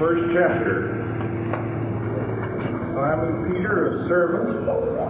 first chapter. Simon Peter, a servant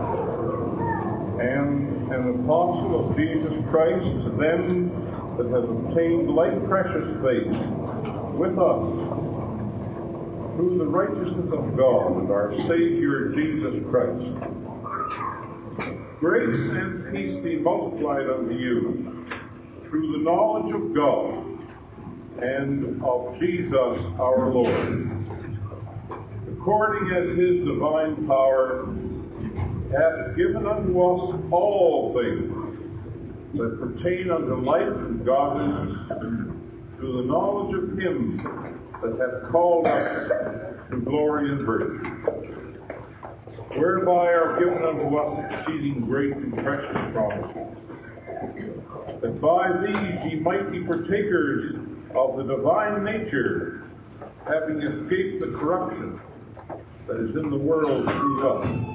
and an apostle of Jesus Christ, to them that have obtained like precious faith with us through the righteousness of God and our Savior Jesus Christ. Grace and peace be multiplied unto you through the knowledge of God and of Jesus our Lord, according as his divine power hath given unto us all things that pertain unto life and godliness, through the knowledge of him that hath called us to glory and virtue, whereby are given unto us exceeding great and precious promises, that by these ye might be partakers of the divine nature, having escaped the corruption that is in the world through us.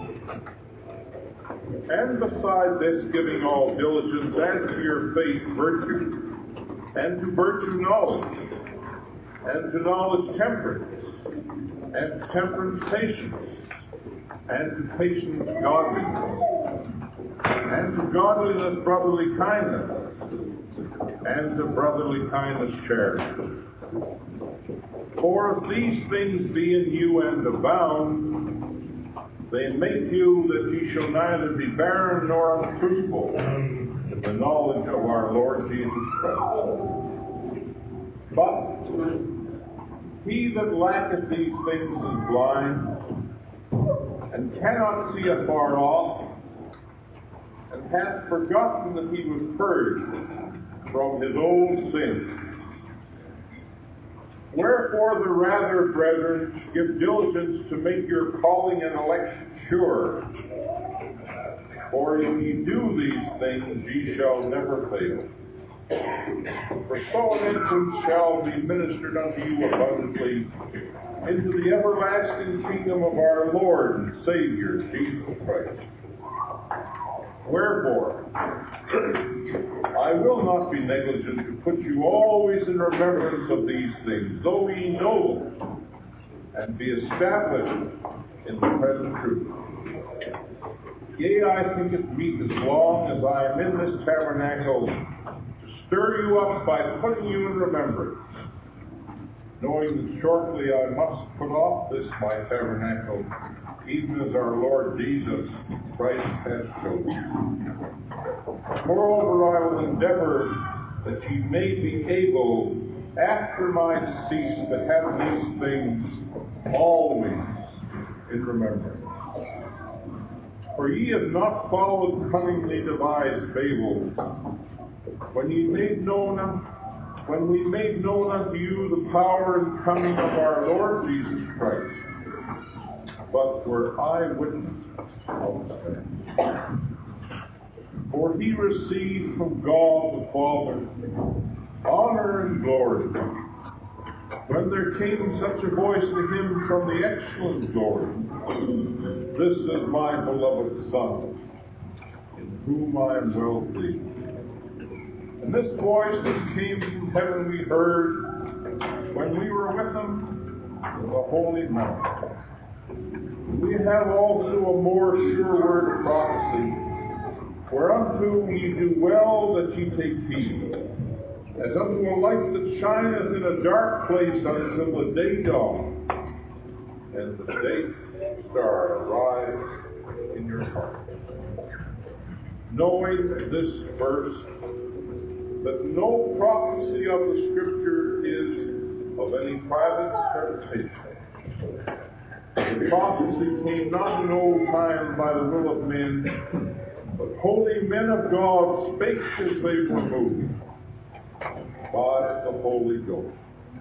And beside this, giving all diligence, add to your faith virtue, and to virtue knowledge, and to knowledge temperance, and to temperance patience, and to patience godliness, and to godliness brotherly kindness, and to brotherly kindness charity. For if these things be in you and abound, they make you that ye shall neither be barren nor unfruitful in the knowledge of our Lord Jesus Christ. But he that lacketh these things is blind, and cannot see afar off, and hath forgotten that he was purged from his old sins. Wherefore the rather, brethren, give diligence to make your calling and election sure. For if ye do these things, ye shall never fail. For so an entrance shall be ministered unto you abundantly into the everlasting kingdom of our Lord and Savior, Jesus Christ. Wherefore, I will not be negligent to put you always in remembrance of these things, though ye know them, and be established in the present truth. Yea, I think it meet as long as I am in this tabernacle to stir you up by putting you in remembrance, knowing that shortly I must put off this my tabernacle, even as our Lord Jesus Christ has chosen. Moreover, I will endeavor that ye may be able, after my decease, to have these things always in remembrance. For ye have not followed cunningly devised fables, when we made known unto you the power and coming of our Lord Jesus Christ, but were eyewitnesses of the same. For he received from God the Father honor and glory, when there came such a voice to him from the excellent glory, This is my beloved Son, in whom I am well pleased. And this voice that came from heaven we heard when we were with him in the holy mount. We have also a more sure word of prophecy, whereunto ye do well that ye take heed, as unto a light that shineth in a dark place until the day dawn, and the day star arise in your heart. Knowing this verse, that no prophecy of the Scripture is of any private interpretation. The prophecy came not in old time by the will of men, but holy men of God spake as they were moved by the Holy Ghost.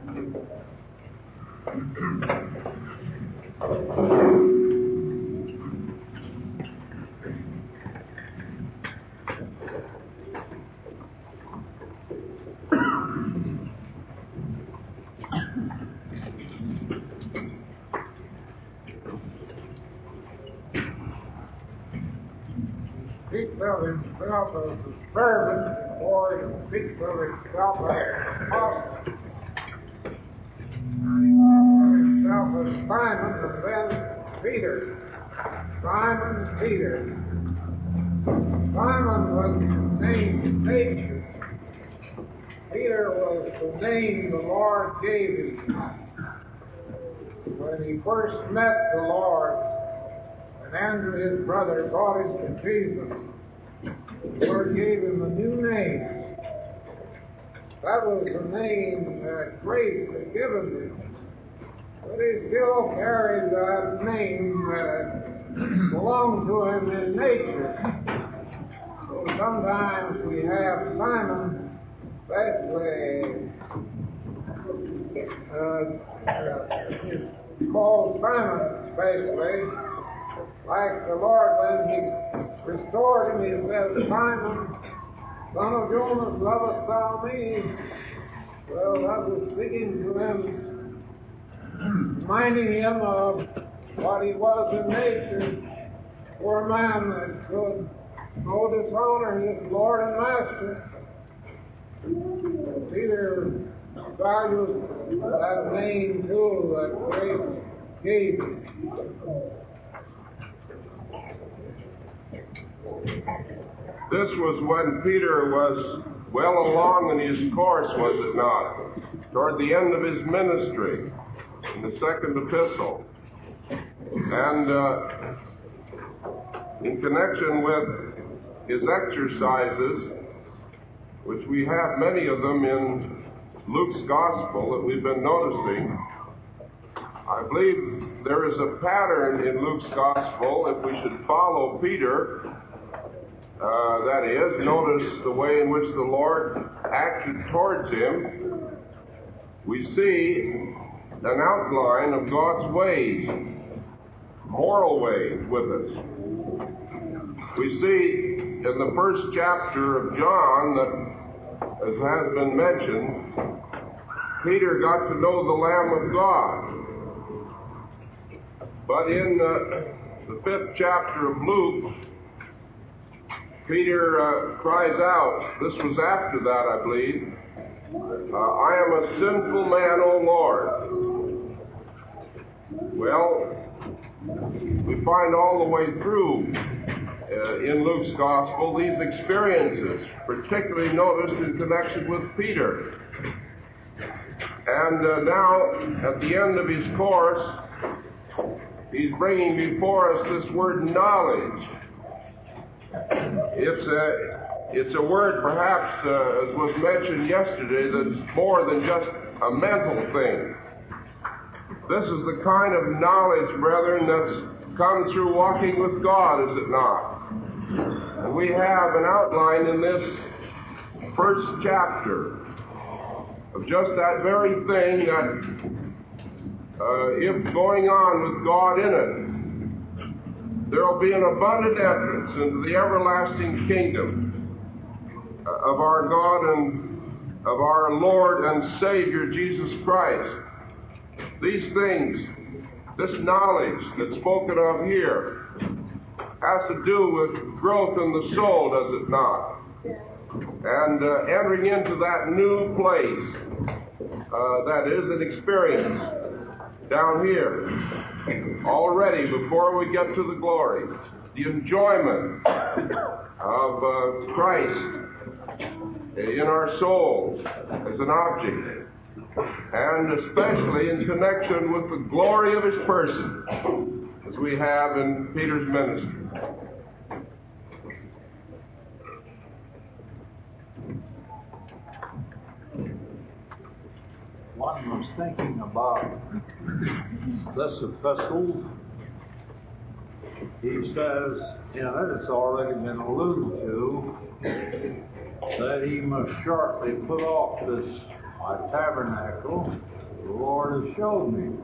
Speaks of himself as a servant before he speaks of himself as an apostle. was Simon and then Peter. Simon Peter. Simon was named nature. Peter was the name the Lord gave him. When he first met the Lord, and Andrew, his brother, brought him to Jesus, the Lord gave him a new name. That was the name that grace had given him. But he still carried that name that belonged to him in nature. So sometimes we have Simon, especially called Simon, especially, like the Lord when He restored him, He says, Simon, son of Jonas, lovest thou me? Well, that was speaking to him, reminding him of what he was in nature, for a man that could no dishonor his Lord and Master. Peter valued that name too that grace gave him. This was when Peter was well along in his course, was it not? Toward the end of his ministry, in the second epistle. And in connection with his exercises, which we have many of them in Luke's Gospel that we've been noticing, I believe there is a pattern in Luke's Gospel if we should follow Peter. That is, notice the way in which the Lord acted towards him. We see an outline of God's ways, moral ways with us. We see in the first chapter of John that, as has been mentioned, Peter got to know the Lamb of God. But in the fifth chapter of Luke, Peter cries out, this was after that, I believe, I am a sinful man, O Lord. Well, we find all the way through in Luke's Gospel these experiences, particularly noticed in connection with Peter. And now, at the end of his course, he's bringing before us this word knowledge. It's a word, perhaps, as was mentioned yesterday, that's more than just a mental thing. This is the kind of knowledge, brethren, that's come through walking with God, is it not? And we have an outline in this first chapter of just that very thing that, if going on with God in it, there will be an abundant entrance into the everlasting kingdom of our God and of our Lord and Savior Jesus Christ. These things, this knowledge that's spoken of here, has to do with growth in the soul, does it not? And entering into that new place, that is an experience down here, already before we get to the glory, the enjoyment of Christ in our souls as an object, and especially in connection with the glory of His person, as we have in Peter's ministry. One was thinking about this epistle. He says in it, it's already been alluded to, that he must shortly put off this my tabernacle the Lord has showed me.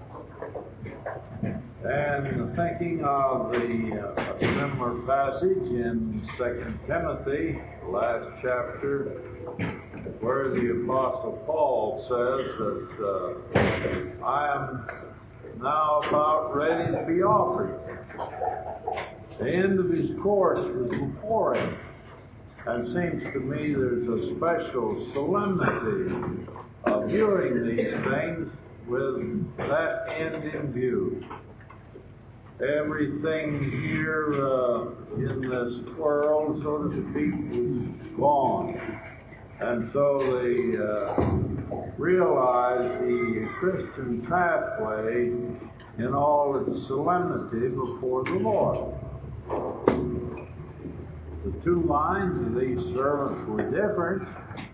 And thinking of a similar passage in 2 Timothy, the last chapter, where the Apostle Paul says that I am now about ready to be offered. The end of his course was before him. And it seems to me there's a special solemnity of viewing these things with that end in view. Everything here in this world, so to speak, is gone. And so they realize the Christian pathway in all its solemnity before the Lord. The two lines of these servants were different.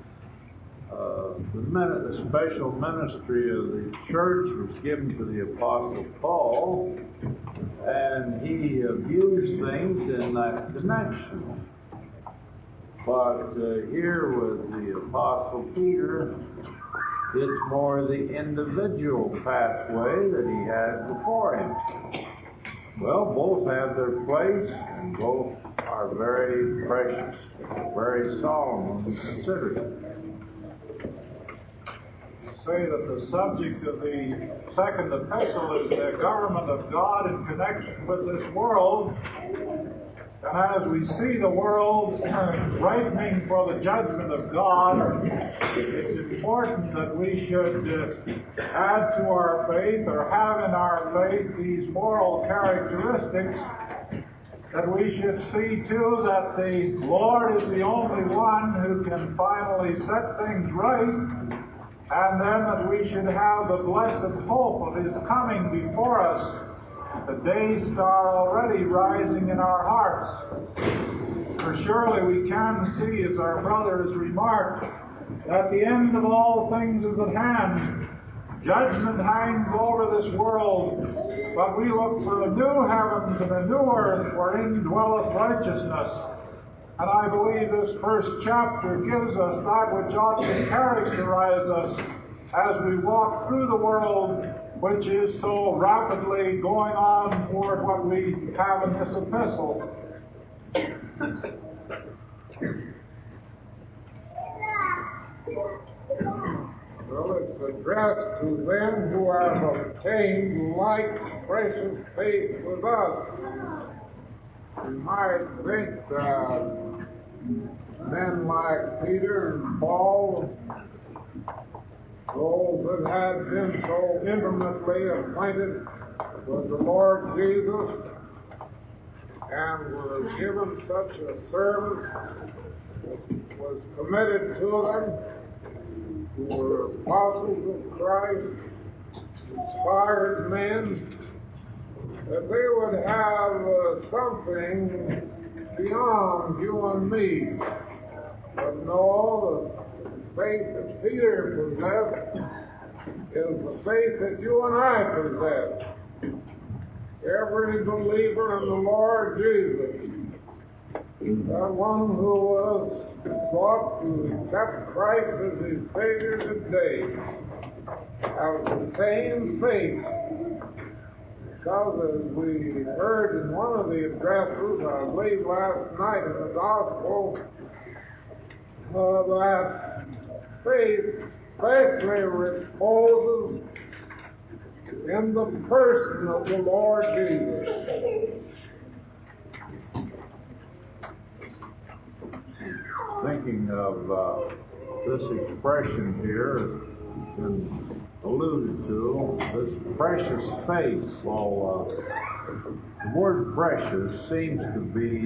The special ministry of the church was given to the Apostle Paul, and he abused things in that connection. But here with the Apostle Peter, it's more the individual pathway that he had before him. Well, both have their place, and both are very precious, very solemn when we consider it. Say that the subject of the second epistle is the government of God in connection with this world. And as we see the world ripening for the judgment of God, it's important that we should add to our faith, or have in our faith, these moral characteristics, that we should see too that the Lord is the only one who can finally set things right, and then that we should have the blessed hope of His coming before us, the day star already rising in our hearts. For surely we can see, as our brother has remarked, that the end of all things is at hand. Judgment hangs over this world, but we look for the new heavens and the new earth wherein dwelleth righteousness. And I believe this first chapter gives us that which ought to characterize us as we walk through the world, which is so rapidly going on toward what we have in this epistle. Well, it's addressed to them who have obtained like precious faith with us. You might think men like Peter and Paul, those that had been so intimately acquainted with the Lord Jesus and were given such a service that was committed to them, who were apostles of Christ, inspired men, that they would have something beyond you and me. But no, the faith that Peter possessed is the faith that you and I possess. Every believer in the Lord Jesus, that one who was brought to accept Christ as his Savior today, has the same faith. Because as we heard in one of the addresses, I believe last night in the Gospel, that faith especially reposes in the person of the Lord Jesus. Thinking of this expression here, has been alluded to, this precious faith. Well, the word precious seems to be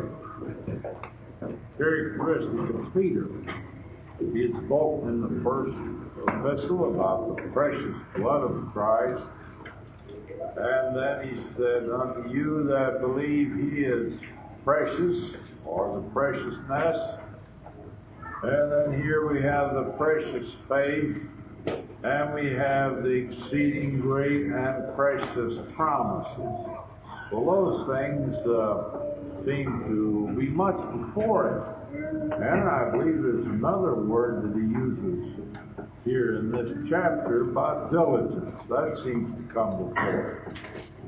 characteristic of Peter. He had spoken in the first epistle about the precious blood of Christ, and then he said, unto you that believe he is precious, or the preciousness. And then here we have the precious faith, and we have the exceeding great and precious promises. Well, those things seem to be much before it. And I believe there's another word that he uses here in this chapter about diligence. That seems to come before it.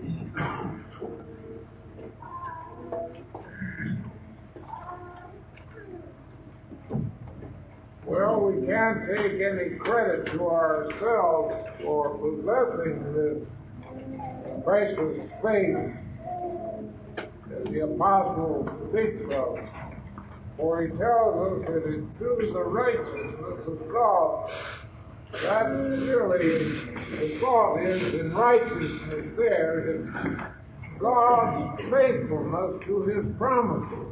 Well, we can't take any credit to ourselves for possessing this precious faith that the Apostle speaks of. For he tells us that it's through the righteousness of God That's really, the thought is, in righteousness there is God's faithfulness to His promises.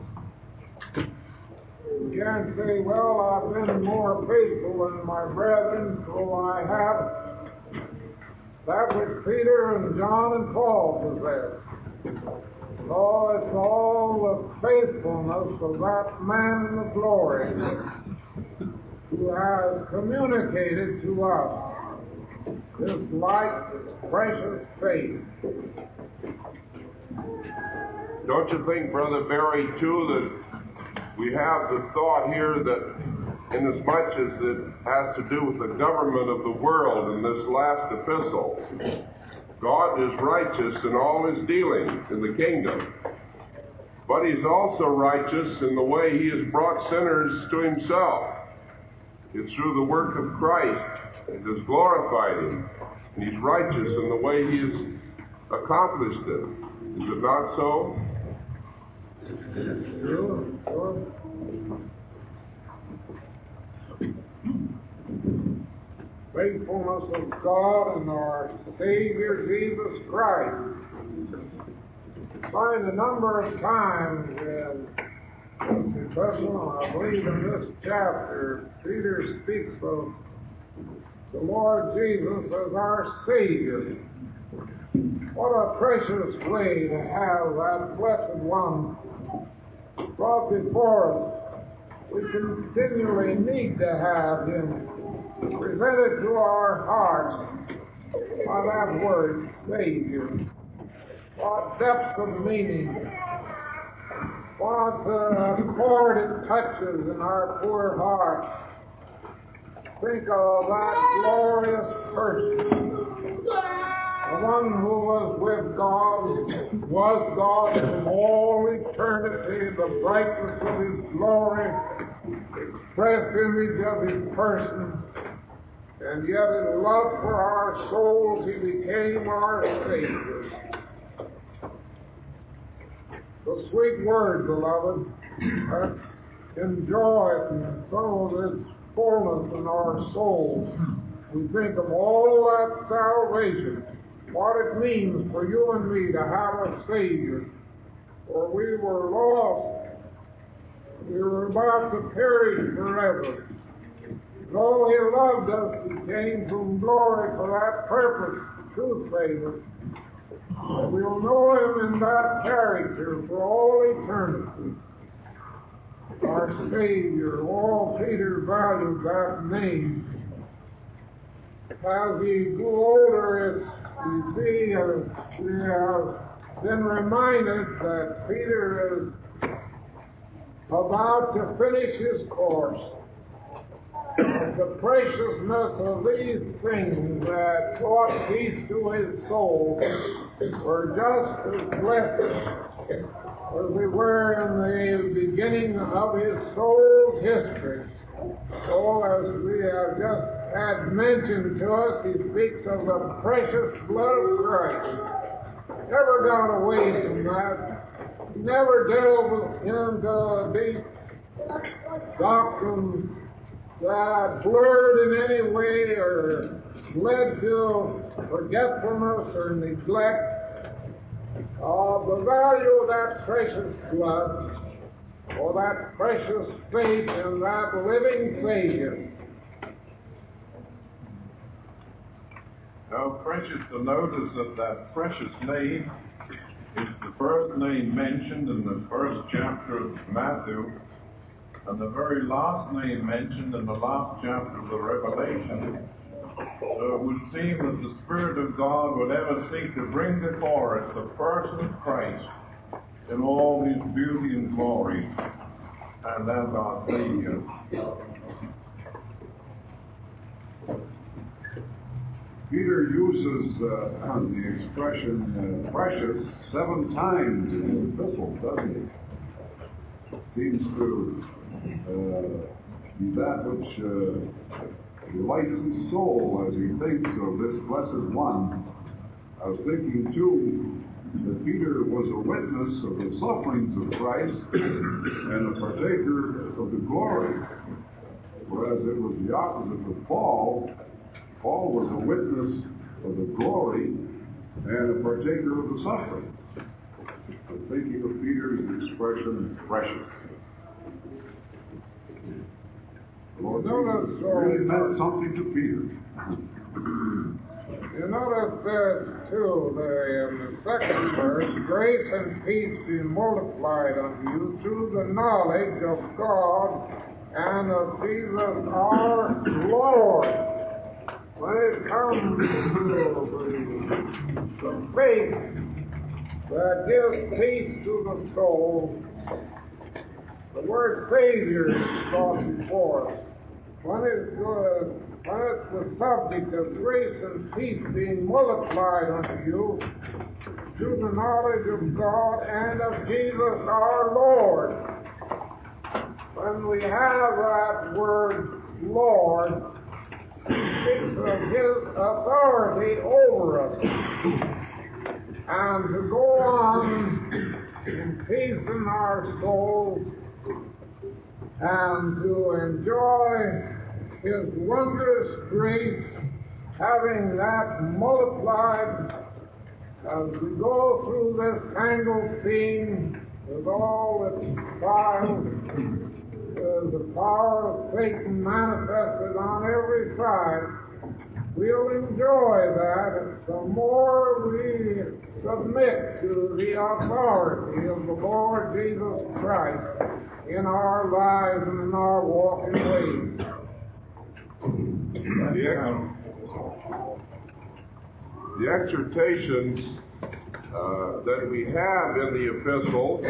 You can't say, well, I've been more faithful than my brethren, so I have that which Peter and John and Paul possessed. No, it's all the faithfulness of that man of glory who has communicated to us this light, this precious faith. Don't you think, Brother Barry, too, that we have the thought here that inasmuch as it has to do with the government of the world in this last epistle, God is righteous in all His dealings in the kingdom. But He's also righteous in the way He has brought sinners to Himself. It's through the work of Christ it has glorified Him. And He's righteous in the way He has accomplished it. Is it not so? Sure. Faithfulness of God and our Savior Jesus Christ. Find a number of times in this epistle, I believe in this chapter, Peter speaks of the Lord Jesus as our Savior. What a precious way to have that blessed one brought before us. We continually need to have Him presented to our hearts by that word, Savior. What depths of meaning, what chord it touches in our poor hearts. Think of that glorious person, the one who was with God, was God from all eternity, the brightness of His glory, express image of His person, and yet in love for our souls He became our Savior. The sweet word, beloved, let's enjoy it and so its fullness in our souls. We think of all that salvation, what it means for you and me to have a Savior. For we were lost. We were about to perish forever. Though He loved us, He came from glory for that purpose to save us. And we'll know Him in that character for all eternity. Our Savior, all Peter valued that name. As he grew older, we see, we have been reminded that Peter is about to finish his course. The preciousness of these things that brought peace to his soul were just as blessed as they were in the beginning of his soul's history. So as we have just had mentioned to us, he speaks of the precious blood of Christ. Never got away from that. Never delved into deep doctrines that blurred in any way or led to forgetfulness or neglect of the value of that precious blood or that precious faith in that living Savior. How precious to notice that that precious name is the first name mentioned in the first chapter of Matthew, and the very last name mentioned in the last chapter of the Revelation. So it would seem that the Spirit of God would ever seek to bring before us the person of Christ in all His beauty and glory, and as our Savior. Peter uses the expression precious 7 times in his epistle, doesn't he? Seems to be that which delights his soul as he thinks of this blessed one. I was thinking, too, that Peter was a witness of the sufferings of Christ and a partaker of the glory, whereas it was the opposite with Paul, Paul was a witness of the glory and a partaker of the suffering. I'm thinking of Peter's expression, precious. The Lord Jesus really meant something to Peter. You notice this too, in the second verse, grace and peace be multiplied unto you through the knowledge of God and of Jesus our Lord. When it comes to the faith that gives peace to the soul, the word Savior is brought before us. When it's the subject of grace and peace being multiplied unto you through the knowledge of God and of Jesus our Lord. When we have that word Lord, it speaks of His authority over us. And to go on in peace in our souls and to enjoy His wondrous grace, having that multiplied as we go through this tangled scene with all its trials, the power of Satan manifested on every side. We'll enjoy that the more we submit to the authority of the Lord Jesus Christ in our lives and in our walking ways. The exhortations that we have in the epistles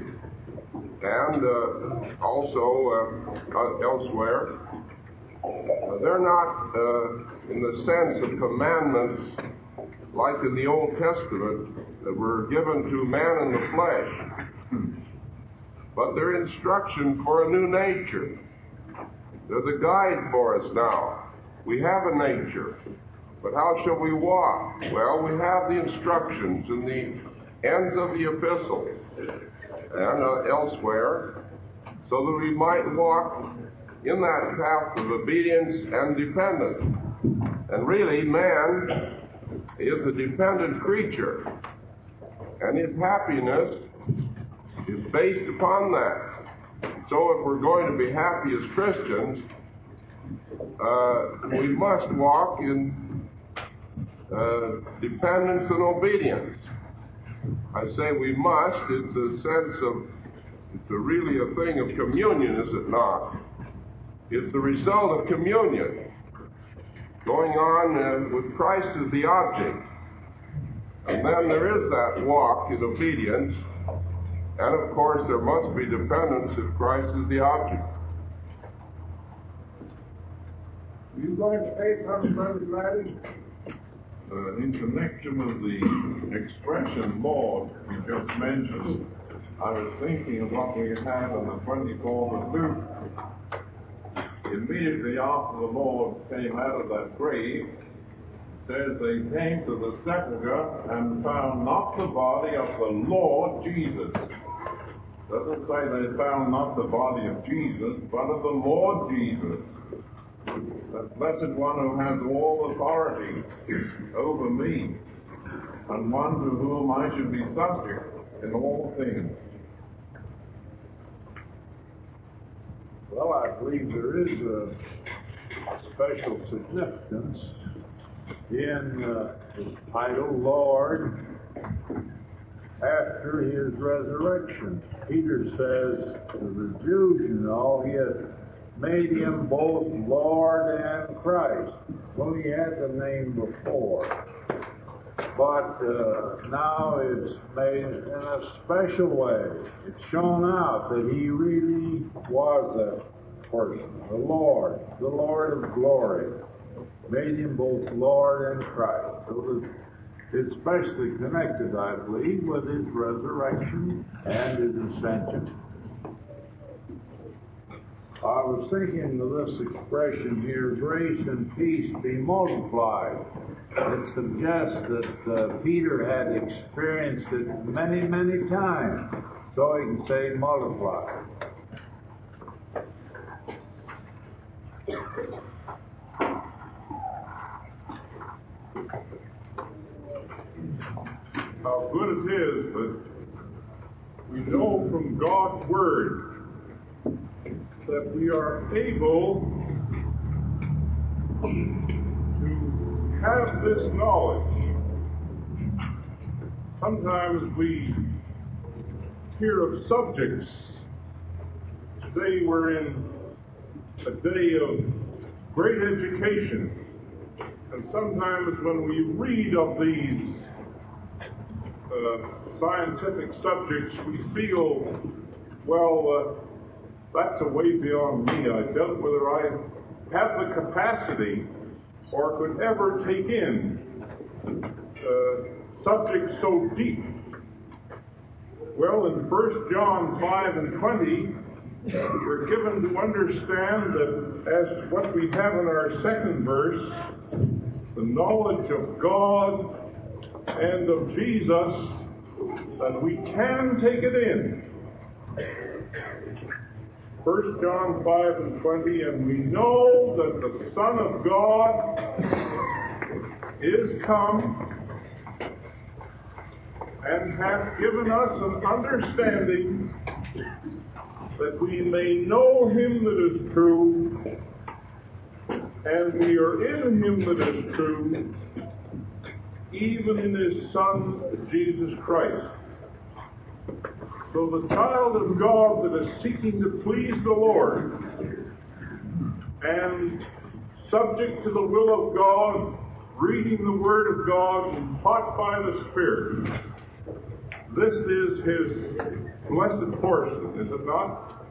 and also elsewhere, they're not in the sense of commandments like in the Old Testament that were given to man in the flesh, but they're instruction for a new nature. They're the guide for us now. We have a nature, but how shall we walk? Well, we have the instructions in the ends of the epistle and elsewhere, so that we might walk in that path of obedience and dependence. And really, man is a dependent creature, and his happiness is based upon that. So if we're going to be happy as Christians, we must walk in dependence and obedience. I say we must, it's a sense of, it's really a thing of communion, is it not? It's the result of communion, going on with Christ as the object. And then there is that walk in obedience, and of course there must be dependence if Christ is the object. You going to say something, Brother Gladys? In connection with the expression Lord you just mentioned, I was thinking of what we had on the 24th of Luke. Immediately after the Lord came out of that grave, it says they came to the sepulchre and found not the body of the Lord Jesus. It doesn't say they found not the body of Jesus, but of the Lord Jesus. That blessed one who has all authority over me, and one to whom I should be subject in all things. Well, I believe there is a special significance in the title Lord after his resurrection. Peter says to the Jews, he has made him both Lord and Christ. Well, he had the name before, but now it's made in a special way. It's shown out that he really was a person, the Lord of glory. Made him both Lord and Christ. So it's especially connected, I believe, with his resurrection and his ascension. I was thinking of this expression here, grace and peace be multiplied. It suggests that Peter had experienced it many, many times, so he can say multiplied. how good it is that we know from God's Word that we are able to have this knowledge. Sometimes we hear of subjects. Today we're in a day of great education, and sometimes when we read of these scientific subjects, we feel, well, that's a way beyond me. I doubt whether I have the capacity or could ever take in subjects so deep. Well, in 1 John 5 and 20, we're given to understand that as what we have in our second verse, the knowledge of God and of Jesus, that we can take it in. 1 John 5 and 20, and we know that the Son of God is come and hath given us an understanding that we may know him that is true, and we are in him that is true, even in his Son, Jesus Christ. So the child of God that is seeking to please the Lord and subject to the will of God, reading the Word of God and taught by the Spirit, this is his blessed portion, is it not?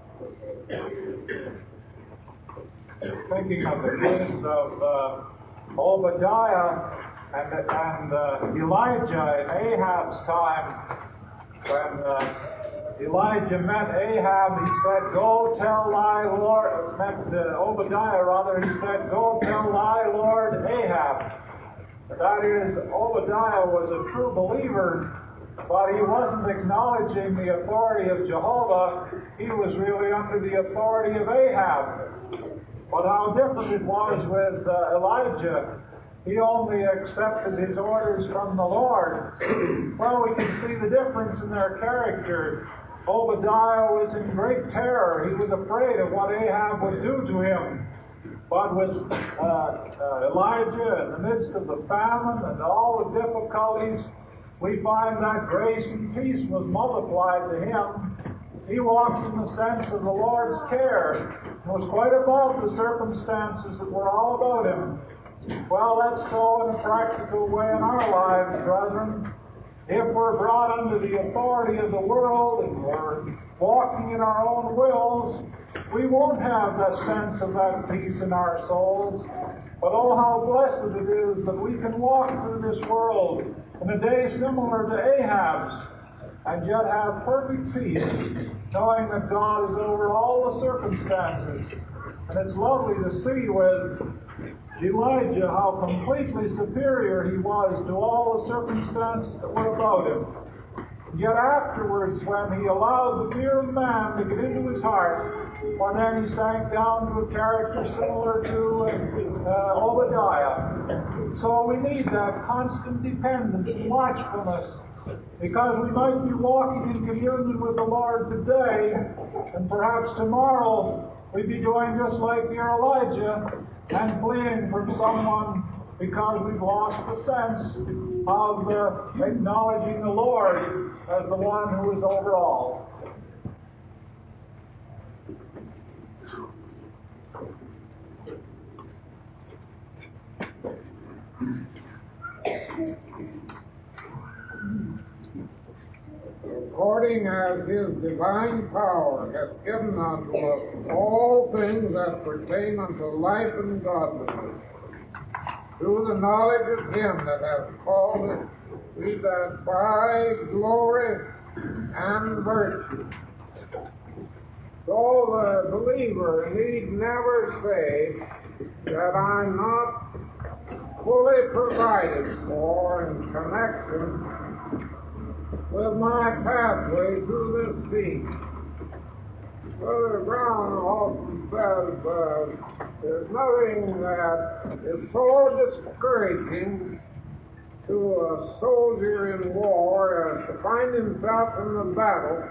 Thinking of the case of Obadiah and Elijah in Ahab's time, when Elijah met Ahab, he said, "Go tell thy Lord," met Obadiah rather, he said, "Go tell thy Lord Ahab." That is, Obadiah was a true believer, but he wasn't acknowledging the authority of Jehovah. He was really under the authority of Ahab. But how different it was with Elijah. He only accepted his orders from the Lord. Well, we can see the difference in their character. Obadiah was in great terror. He was afraid of what Ahab would do to him. But with Elijah, in the midst of the famine and all the difficulties, we find that grace and peace was multiplied to him. He walked in the sense of the Lord's care and was quite above the circumstances that were all about him. Well, let's go in a practical way in our lives, brethren. If we're brought under the authority of the world and we're walking in our own wills, we won't have that sense of that peace in our souls. But oh, how blessed it is that we can walk through this world in a day similar to Ahab's and yet have perfect peace, knowing that God is over all the circumstances. And it's lovely to see with Elijah how completely superior he was to all the circumstances that were about him. Yet afterwards, when he allowed the fear of man to get into his heart, well, then he sank down to a character similar to Obadiah. So we need that constant dependence and watchfulness, because we might be walking in communion with the Lord today, and perhaps tomorrow we'd be doing just like dear Elijah, and fleeing from someone because we've lost the sense of acknowledging the Lord as the one who is over all. According as his divine power hath given unto us all things that pertain unto life and godliness, through the knowledge of him that hath called us, we that by glory and virtue. So the believer need never say that I'm not fully provided for in connection with my pathway through this sea. Brother Brown often says there's nothing that is so discouraging to a soldier in war to find himself in the battle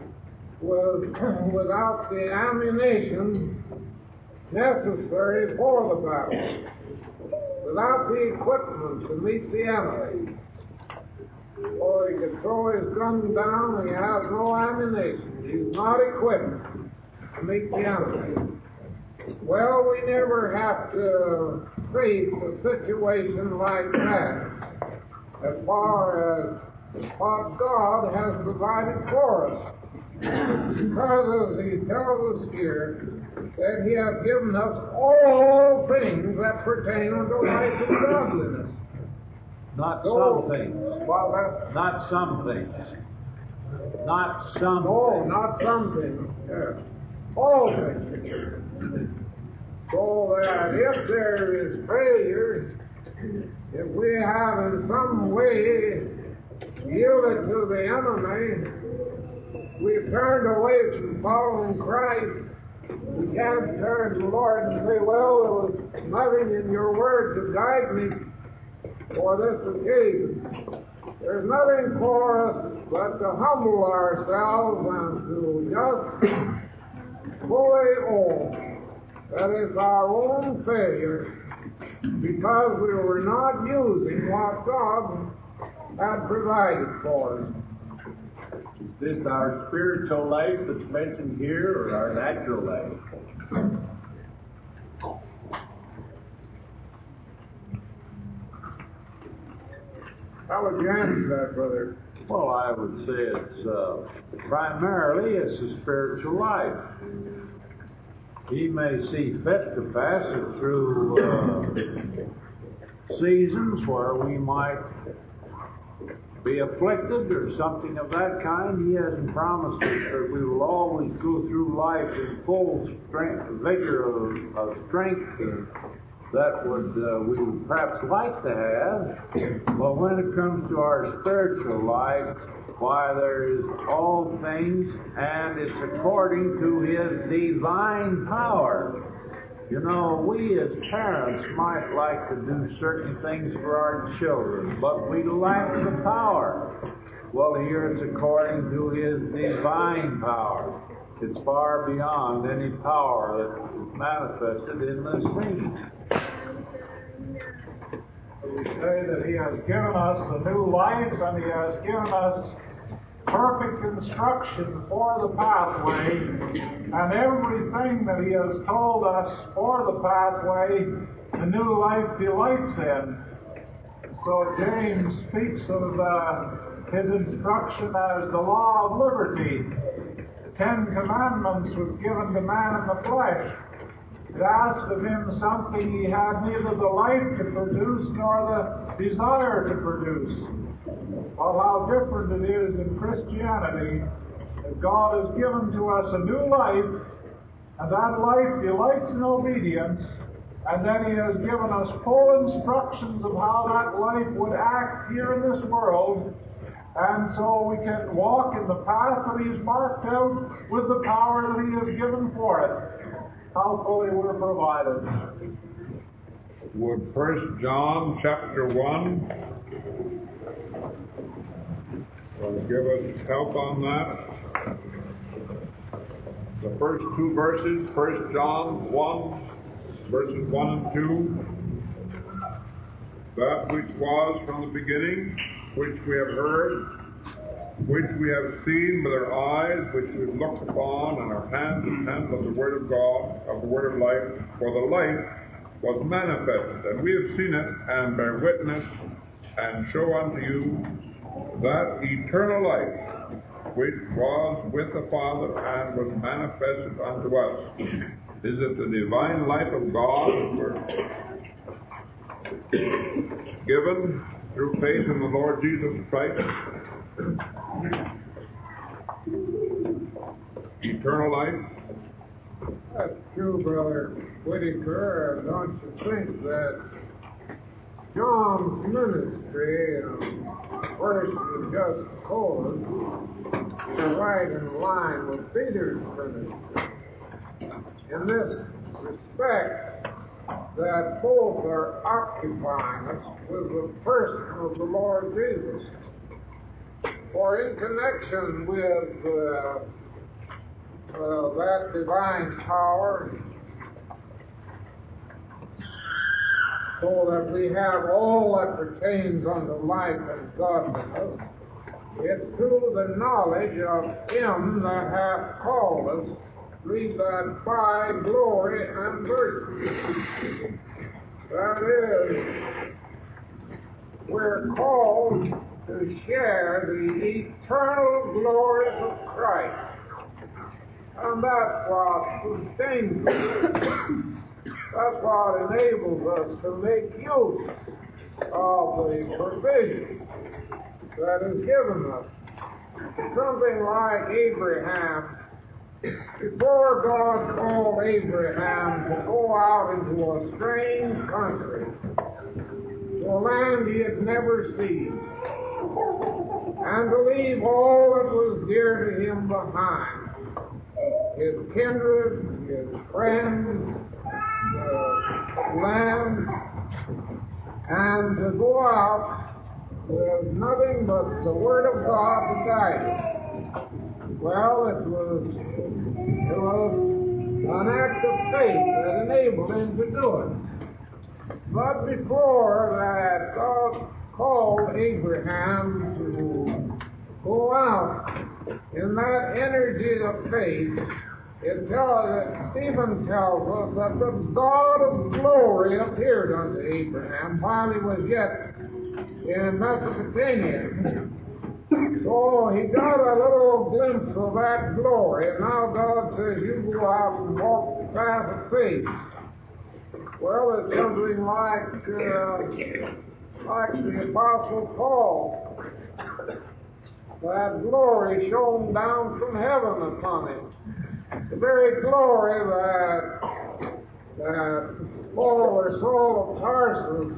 without the ammunition necessary for the battle, without the equipment to meet the enemy. Or he could throw his gun down, he has no ammunition. He's not equipped to meet the enemy. Well, we never have to face a situation like that as far as what God has provided for us. Because as he tells us here, that he has given us all things that pertain unto life and godliness. Not some things. Well, that's Not some things. Not some no, things. not some things. Yes. All things. So that if there is failure, if we have in some way yielded to the enemy, we've turned away from following Christ, we can't turn to the Lord and say, well, there was nothing in your word to guide me for this occasion. There's nothing for us but to humble ourselves and to just fully own that it's our own failure because we were not using what God had provided for us. Is this our spiritual life that's mentioned here, or our natural life? How would you answer that, brother? Well, I would say it's primarily it's a spiritual life. He may see fit to pass it through seasons where we might be afflicted or something of that kind. He hasn't promised us that we will always go through life in full strength, vigor of strength that we would perhaps like to have. But when it comes to our spiritual life, why, there is all things, and it's according to His divine power. You know, we as parents might like to do certain things for our children, but we lack the power. Well, here it's according to His divine power. It's far beyond any power that is manifested in this scene. We say that He has given us a new life, and He has given us perfect instruction for the pathway, and everything that He has told us for the pathway, the new life delights in. So James speaks of his instruction as the law of liberty. The 10 Commandments was given to man in the flesh. It asked of him something he had neither the life to produce nor the desire to produce. Well, how different it is in Christianity that God has given to us a new life, and that life delights in obedience, and then He has given us full instructions of how that life would act here in this world, and so we can walk in the path that He's marked out with the power that He has given for it. How fully we're provided. Would 1 John chapter 1 give us help on that? The first two verses, 1 John 1, verses 1 and 2. That which was from the beginning, which we have heard, which we have seen with our eyes, which we have looked upon, and our hands have handled of the Word of God, of the Word of life. For the life was manifested, and we have seen it, and bear witness, and show unto you that eternal life, which was with the Father, and was manifested unto us. Is it the divine life of God that we're given through faith in the Lord Jesus Christ? Eternal life? That's true, Brother Whitaker. Don't you think that John's ministry, first was just cause, is right in line with Peter's ministry? In this respect, that both are occupying us with the person of the Lord Jesus. For in connection with that divine power, so that we have all that pertains unto life and godliness, it's through the knowledge of Him that hath called us, read that, by glory and virtue. That is, we're called to share the eternal glories of Christ. And that's what sustains us. That's what enables us to make use of the provision that is given us. Something like Abraham. Before God called Abraham to go out into a strange country, to a land he had never seen, and to leave all that was dear to him behind, his kindred, his friends, land, and to go out with nothing but the Word of God to guide him. Well, it was an act of faith that enabled him to do it. But before that, God called Abraham to go out in that energy of faith. Stephen tells us that the God of glory appeared unto Abraham while he was yet in Mesopotamia. So he got a little glimpse of that glory, and now God says, you go out and walk the path of faith. Well, it's something like the Apostle Paul. That glory shone down from heaven upon him. The very glory that Paul or Saul of Tarsus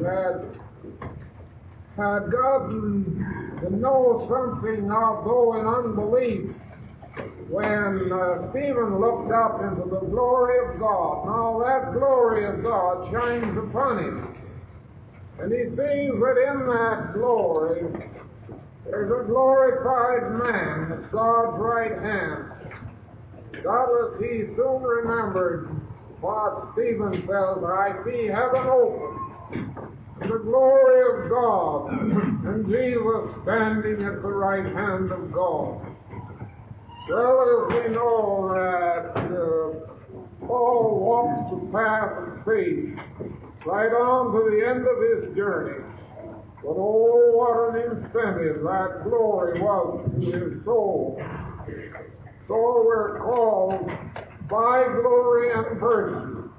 had gotten to know something of, though in unbelief, when Stephen looked up into the glory of God. Now that glory of God shines upon him. And he sees that in that glory there's a glorified man at God's right hand. Doubtless he soon remembered what Stephen says, I see heaven open, the glory of God, and Jesus standing at the right hand of God. Well, as we know that Paul walked the path of faith right on to the end of his journey. But oh, what an incentive that glory was to his soul. So we're called by glory and virtue.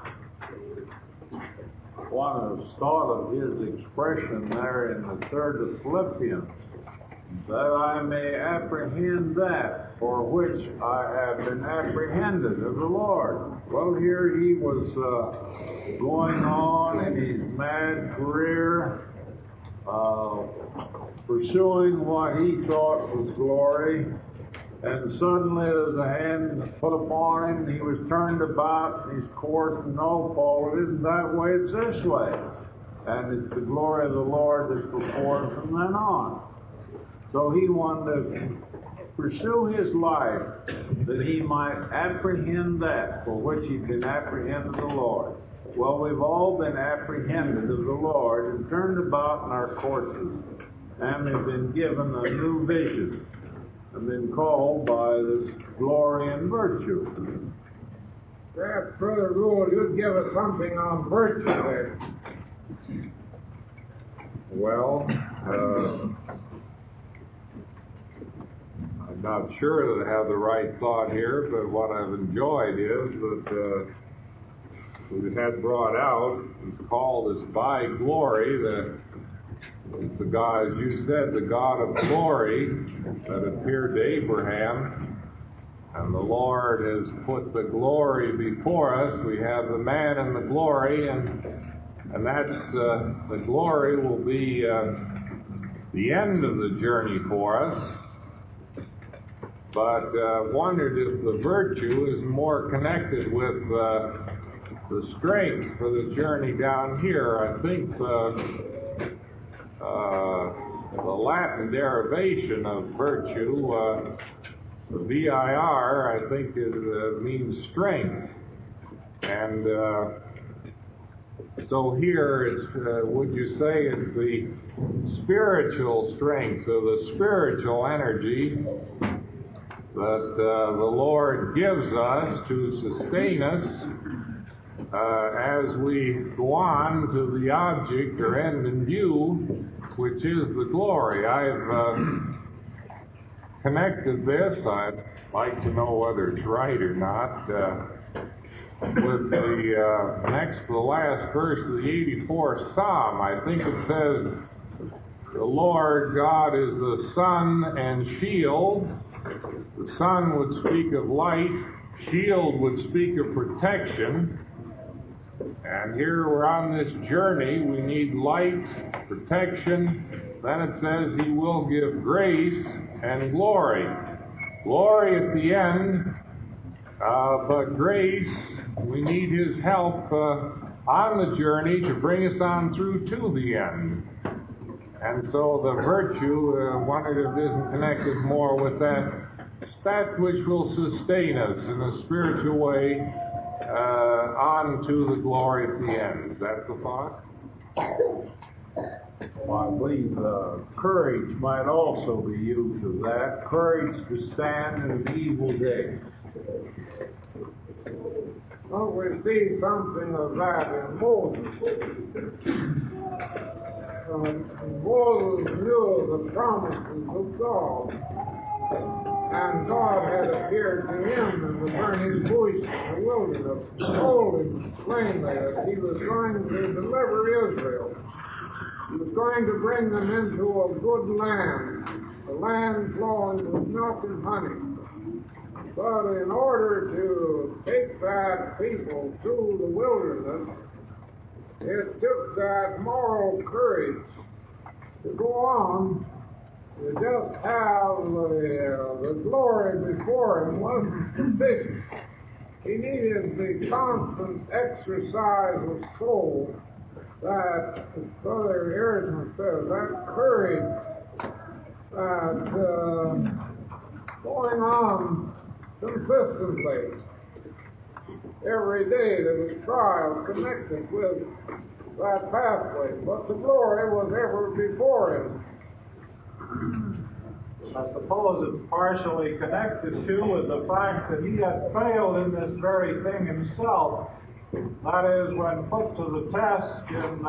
One has thought of his expression there in the 3rd of Philippians, that I may apprehend that for which I have been apprehended of the Lord. Well, here he was going on in his mad career, pursuing what he thought was glory, and suddenly as a hand was put upon him, he was turned about in his course, and no, Paul, it isn't that way, it's this way. And it's the glory of the Lord that's before him from then on. So he wanted to pursue his life that he might apprehend that for which he'd been apprehended of the Lord. Well, we've all been apprehended of the Lord and turned about in our courses, and have been given a new vision, and been called by this glory and virtue. Perhaps, Brother Rule, you'd give us something on virtue there. Well, I'm not sure that I have the right thought here, but what I've enjoyed is that we had brought out, it's called as by glory, that the God, as you said, the God of glory that appeared to Abraham, and the Lord has put the glory before us. We have the man and the glory, and that's the glory will be the end of the journey for us. But wondered if the virtue is more connected with the strength for the journey down here. I think the Latin derivation of virtue, VIR, I think means strength. And so here it's, would you say it's the spiritual strength or the spiritual energy that the Lord gives us to sustain us as we go on to the object or end in view, which is the glory. I've connected this, I'd like to know whether it's right or not, with the next to the last verse of the 84th Psalm. I think it says, the Lord God is the sun and shield. The sun would speak of light, shield would speak of protection. And here we're on this journey, we need light, protection. Then it says He will give grace and glory. Glory at the end, but grace, we need His help on the journey to bring us on through to the end. And so the virtue, wondered if it isn't connected more with that which will sustain us in a spiritual way on to the glory at the end. Is that the thought? Well, I believe courage might also be used of that. Courage to stand in an evil day. Well, we see something of that in Moses. Moses knew the promises of God. And God had appeared to him in the burning bush in the wilderness, told him plainly that He was going to deliver Israel. He was going to bring them into a good land, a land flowing with milk and honey. But in order to take that people through the wilderness, it took that moral courage to go on. To just have the glory before Him wasn't sufficient. He needed the constant exercise of soul that, as Brother Harrison says, that courage that going on consistently. Every day there was trials connected with that pathway, but the glory was ever before Him. I suppose it's partially connected too with the fact that he had failed in this very thing himself. That is, when put to the test in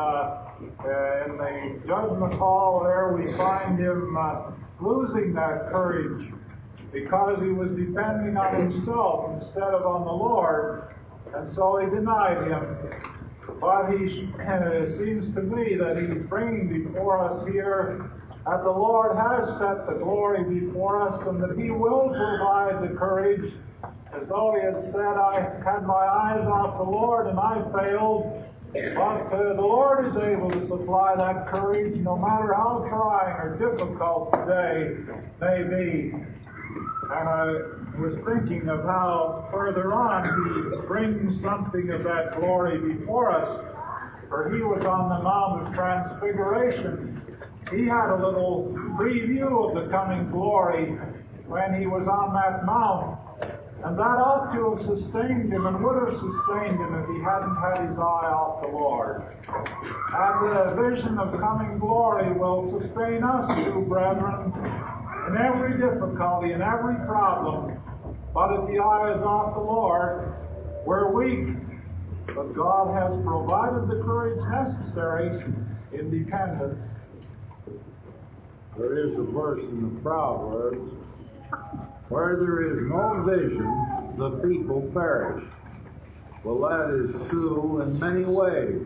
the judgment hall there, we find him losing that courage because he was depending on himself instead of on the Lord, and so he denied Him. But it seems to me that He's bringing before us here that the Lord has set the glory before us, and that He will provide the courage, as though He had said, I had my eyes off the Lord and I failed. But the Lord is able to supply that courage, no matter how trying or difficult the day may be. And I was thinking of how further on He brings something of that glory before us. For He was on the Mount of Transfiguration. He had a little preview of the coming glory when He was on that mount. And that ought to have sustained Him and would have sustained Him if He hadn't had His eye off the Lord. And the vision of coming glory will sustain us too, brethren, in every difficulty, in every problem. But if the eye is off the Lord, we're weak. But God has provided the courage necessary in dependence. There is a verse in the Proverbs, where there is no vision, the people perish. Well, that is true in many ways.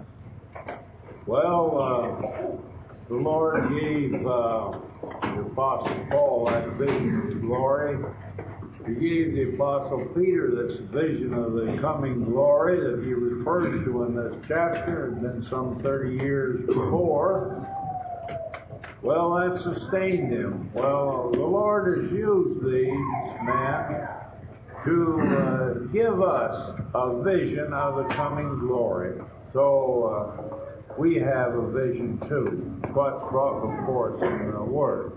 Well, the Lord gave the Apostle Paul that vision of His glory. He gave the Apostle Peter this vision of the coming glory that he refers to in this chapter. It had been some 30 years before. Well, that sustained him. Well, the Lord has used these men to give us a vision of the coming glory. So we have a vision too, but brought before us in the Word.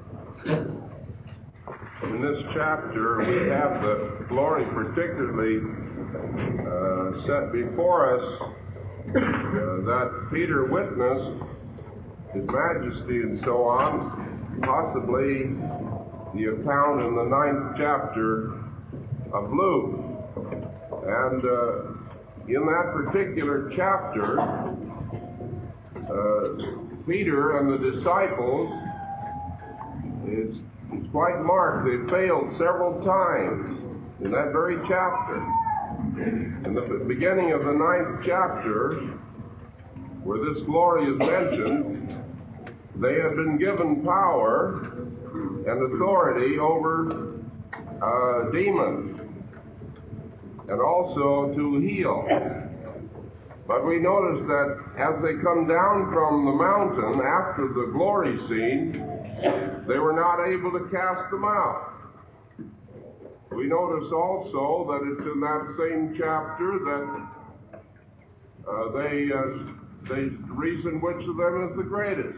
In this chapter, we have the glory particularly set before us that Peter witnessed, His Majesty and so on, possibly the account in the 9th chapter of Luke. And in that particular chapter, Peter and the disciples, it's quite marked. They failed several times in that very chapter. In the beginning of the 9th chapter, where this glory is mentioned, they had been given power and authority over demons and also to heal. But we notice that as they come down from the mountain after the glory scene, they were not able to cast them out. We notice also that it's in that same chapter that they reason which of them is the greatest.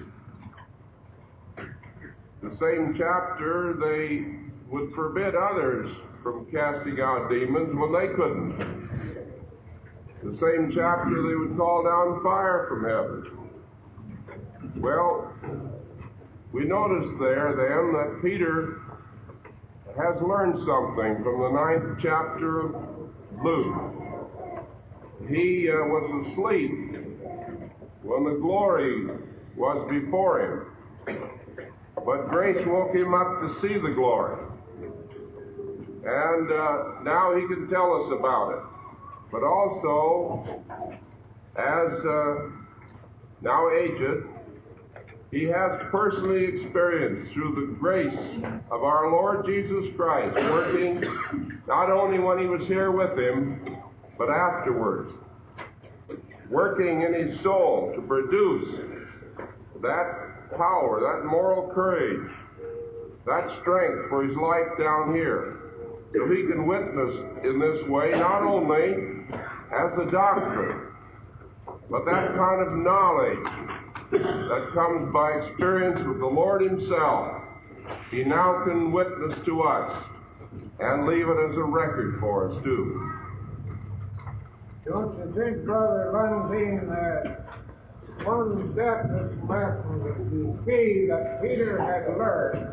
The same chapter, they would forbid others from casting out demons when they couldn't. The same chapter, they would call down fire from heaven. Well, we notice there then that Peter has learned something from the 9th chapter of Luke. He was asleep when the glory was before him. But grace woke him up to see the glory. And now he can tell us about it. But also, as now aged, he has personally experienced through the grace of our Lord Jesus Christ, working not only when he was here with him, but afterwards, working in his soul to produce that power, that moral courage, that strength for his life down here, so he can witness in this way not only as a doctrine, but that kind of knowledge that comes by experience with the Lord himself. He now can witness to us and leave it as a record for us too. Don't you think, Brother Lundeen, that one definite lesson that you see that Peter had learned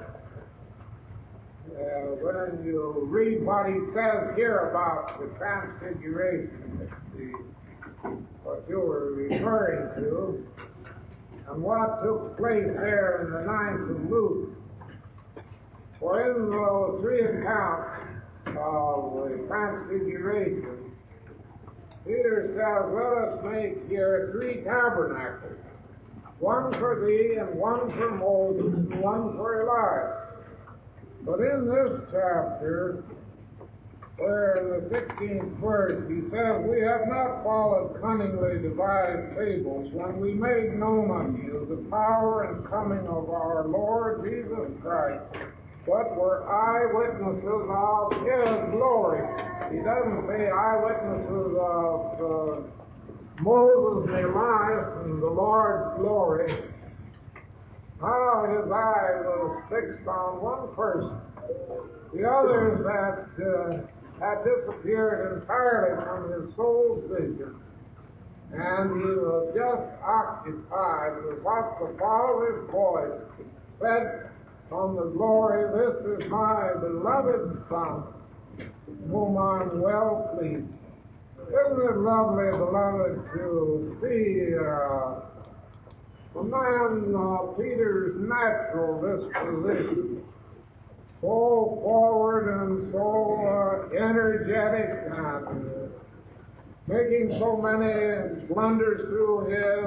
when you read what he says here about the transfiguration, what you were referring to, and what took place there in the 9th of Luke. For in those three accounts of the transfiguration, Peter says, let us make here 3 tabernacles, one for thee, and one for Moses, and one for Elias. But in this chapter, where in the 16th verse he says, we have not followed cunningly devised fables when we made known unto you the power and coming of our Lord Jesus Christ, but were eyewitnesses of his glory. He doesn't say eyewitnesses of Moses and Elias and the Lord's glory. How his eye was fixed on one person. The others had disappeared entirely from his soul's vision, and he was just occupied with what the Father's voice said from the glory, this is my beloved Son, whom I'm well pleased. Isn't it lovely, beloved, to see the man Peter's natural disposition, so forward and so energetic and making so many blunders through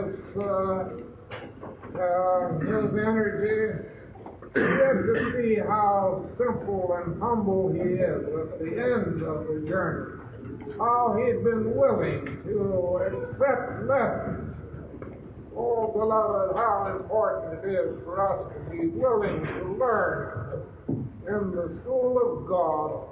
his energy, yet to see how simple and humble he is at the end of the journey, how he'd been willing to accept lessons. Oh, beloved, how important it is for us to be willing to learn in the school of God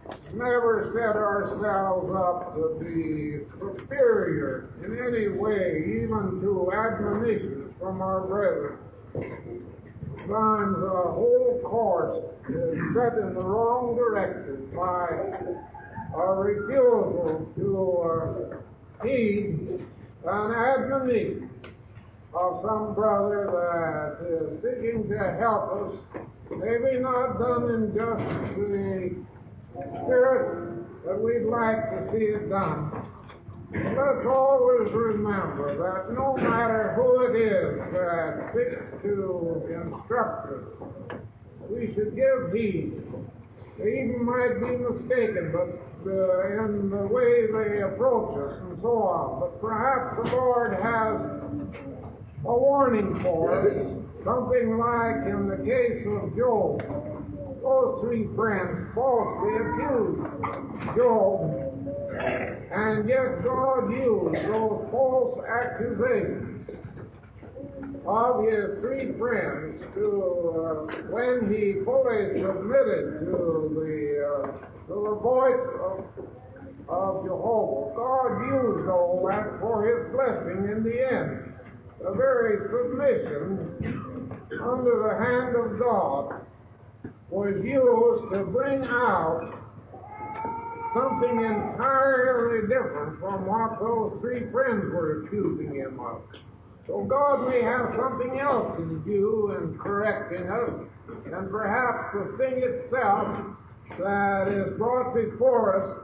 never set ourselves up to be superior in any way, even to admonitions from our brethren. Sometimes the whole course is set in the wrong direction by a refusal to heed an admonition of some brother that is seeking to help us, maybe not done in just the spirit that we'd like to see it done. Let's always remember that no matter who it is that seeks to instruct us, we should give heed. They even might be mistaken, but in the way they approach us and so on. But perhaps the Lord has a warning for us, something like in the case of Job. Those three friends falsely accused Job, and yet God used those false accusations of his three friends to, when he fully submitted to the voice of Jehovah, God used all that for his blessing in the end. The very submission under the hand of God was used to bring out something entirely different from what those three friends were accusing him of. So God may have something else in view in correcting us, and perhaps the thing itself that is brought before us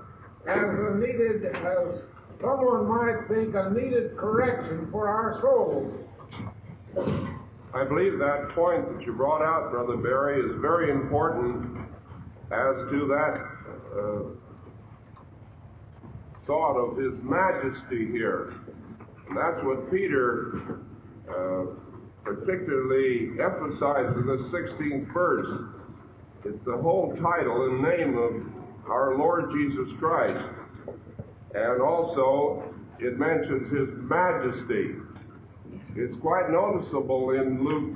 as someone might think, a needed correction for our souls. I believe that point that you brought out, Brother Barry, is very important as to that thought of His majesty here. And that's what Peter particularly emphasized in the 16th verse. It's the whole title and name of our Lord Jesus Christ. And also, it mentions His majesty. It's quite noticeable in Luke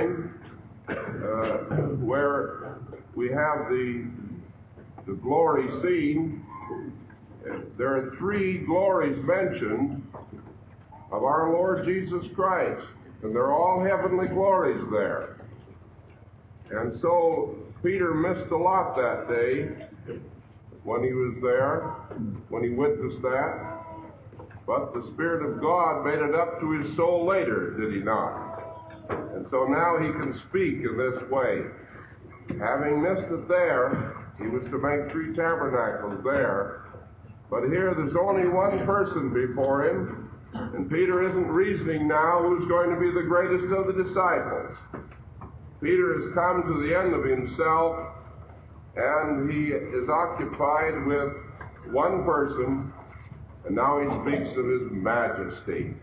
9, where we have the glory scene. There are three glories mentioned of our Lord Jesus Christ, and they're all heavenly glories there. And so Peter missed a lot that day when he was there, when he witnessed that. But the Spirit of God made it up to his soul later, did he not? And so now he can speak in this way. Having missed it there, he was to make 3 tabernacles there. But here there's only one person before him, and Peter isn't reasoning now who's going to be the greatest of the disciples. Peter has come to the end of himself, and he is occupied with one person, and now he speaks of His majesty.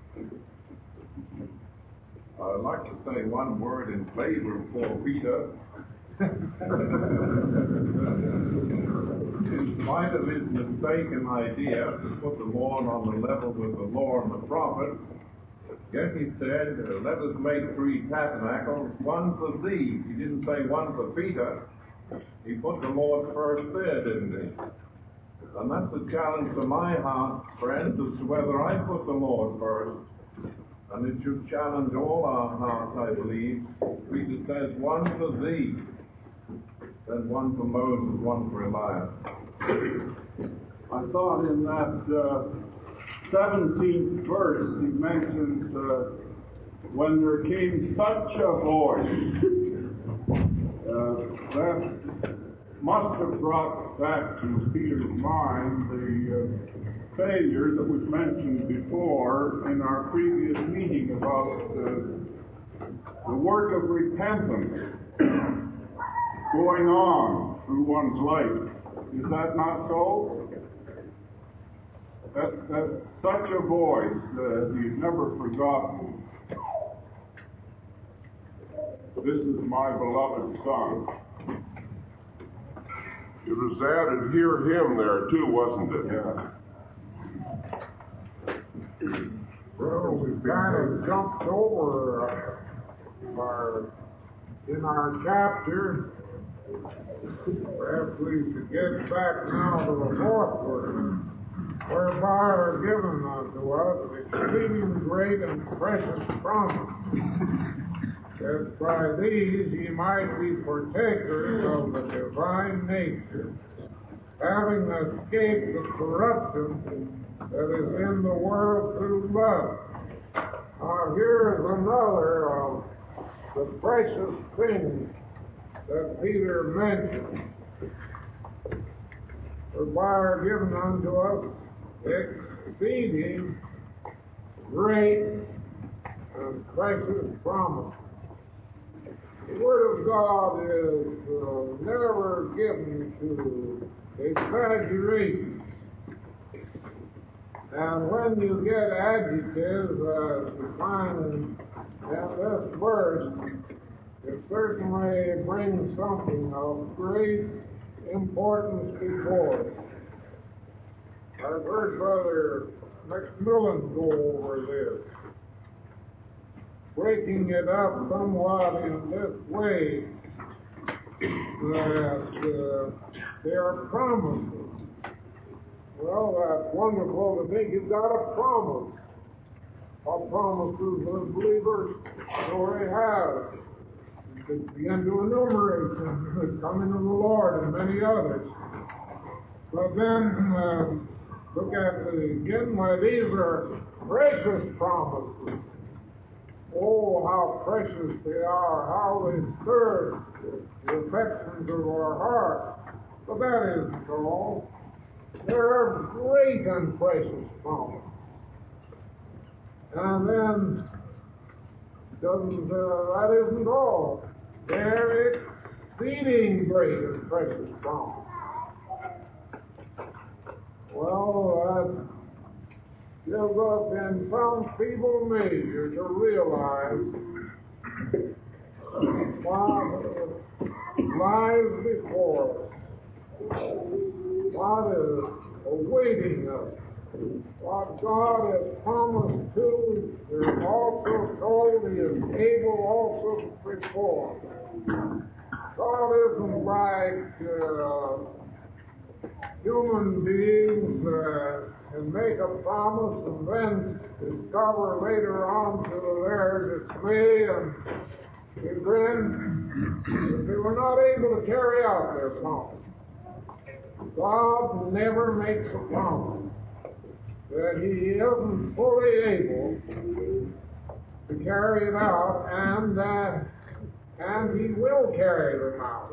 I'd like to say one word in favor for Peter. In spite of his mistaken idea to put the Lord on the level with the law and the prophet, yet he said, let us make 3 tabernacles, one for thee. He didn't say one for Peter. He put the Lord first there, didn't he? And that's a challenge to my heart, friends, as to whether I put the Lord first. And it should challenge all our hearts, I believe. Peter says, one for thee. Then one for Moses, one for Elias. I thought in that 17th verse, he mentions when there came such a voice. That must have brought back to Peter's mind the failure that was mentioned before in our previous meeting about the work of repentance going on through one's life. Is that not so? That such a voice you've never forgotten. This is my beloved Son. It was added, hear him there too, wasn't it? Yeah. Well, we've kind of jumped over in our chapter Perhaps we should get back now to the fourth verse, whereby are given unto us exceeding great and precious promise, that by these ye might be partakers of the divine nature, having escaped the corruption that is in the world through lust. Now here's another of the precious things that Peter mentioned, whereby are given unto us exceeding great and precious promise. The Word of God is never given to exaggeration. And when you get adjectives defining this verse, it certainly brings something of great importance before us. I've heard Brother McMillan go over this, breaking it up somewhat in this way, that there are promises. Well, that's wonderful to think you've got a promise. What promises the believers already have? You could begin to enumerate them, the coming of the Lord and many others. But then look at again why these are precious promises. Oh, how precious they are, how they stir the affections of our hearts. But that isn't all. There are great and precious promises. And then, that isn't all. They're exceeding great and precious promises. Well, that gives us in some feeble measure to realize what lies before us. What is awaiting us. What God has promised to is also told He is able also to perform. God isn't like human beings and make a promise and then discover later on to their dismay and chagrin that they were not able to carry out their promise. God never makes a promise that He isn't fully able to carry it out, and He will carry them out.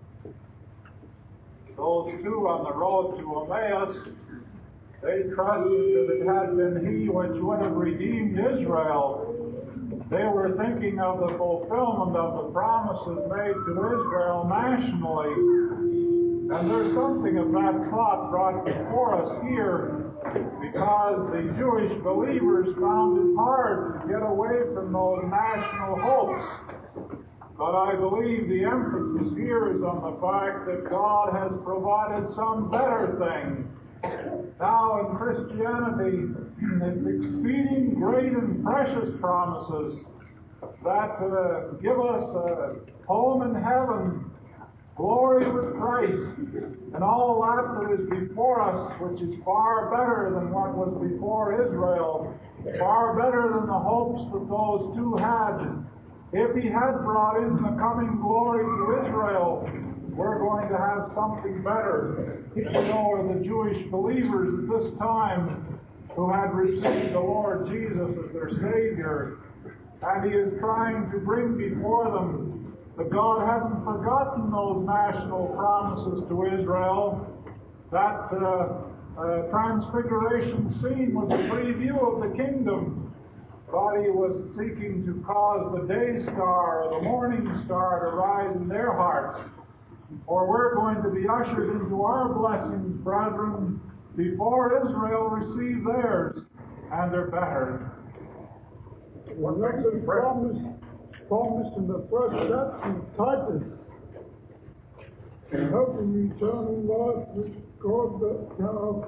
Those two on the road to Emmaus, they trusted that it had been He which would have redeemed Israel. They were thinking of the fulfillment of the promises made to Israel nationally. And there's something of that thought brought before us here, because the Jewish believers found it hard to get away from those national hopes. But I believe the emphasis here is on the fact that God has provided some better thing. Now in Christianity, it's exceeding great and precious promises that give us a home in heaven, glory with Christ, and all that is before us, which is far better than what was before Israel, far better than the hopes that those two had. If He had brought in the coming glory to Israel, we're going to have something better. You know, the Jewish believers at this time who had received the Lord Jesus as their Savior, and He is trying to bring before them that God hasn't forgotten those national promises to Israel. That transfiguration scene was a preview of the kingdom. But He was seeking to cause the day star or the morning star to rise in their hearts. For we're going to be ushered into our blessings, brethren, before Israel received theirs, and they're better. What makes it promised in the first chapter of Titus, and hoping eternal life which God that cannot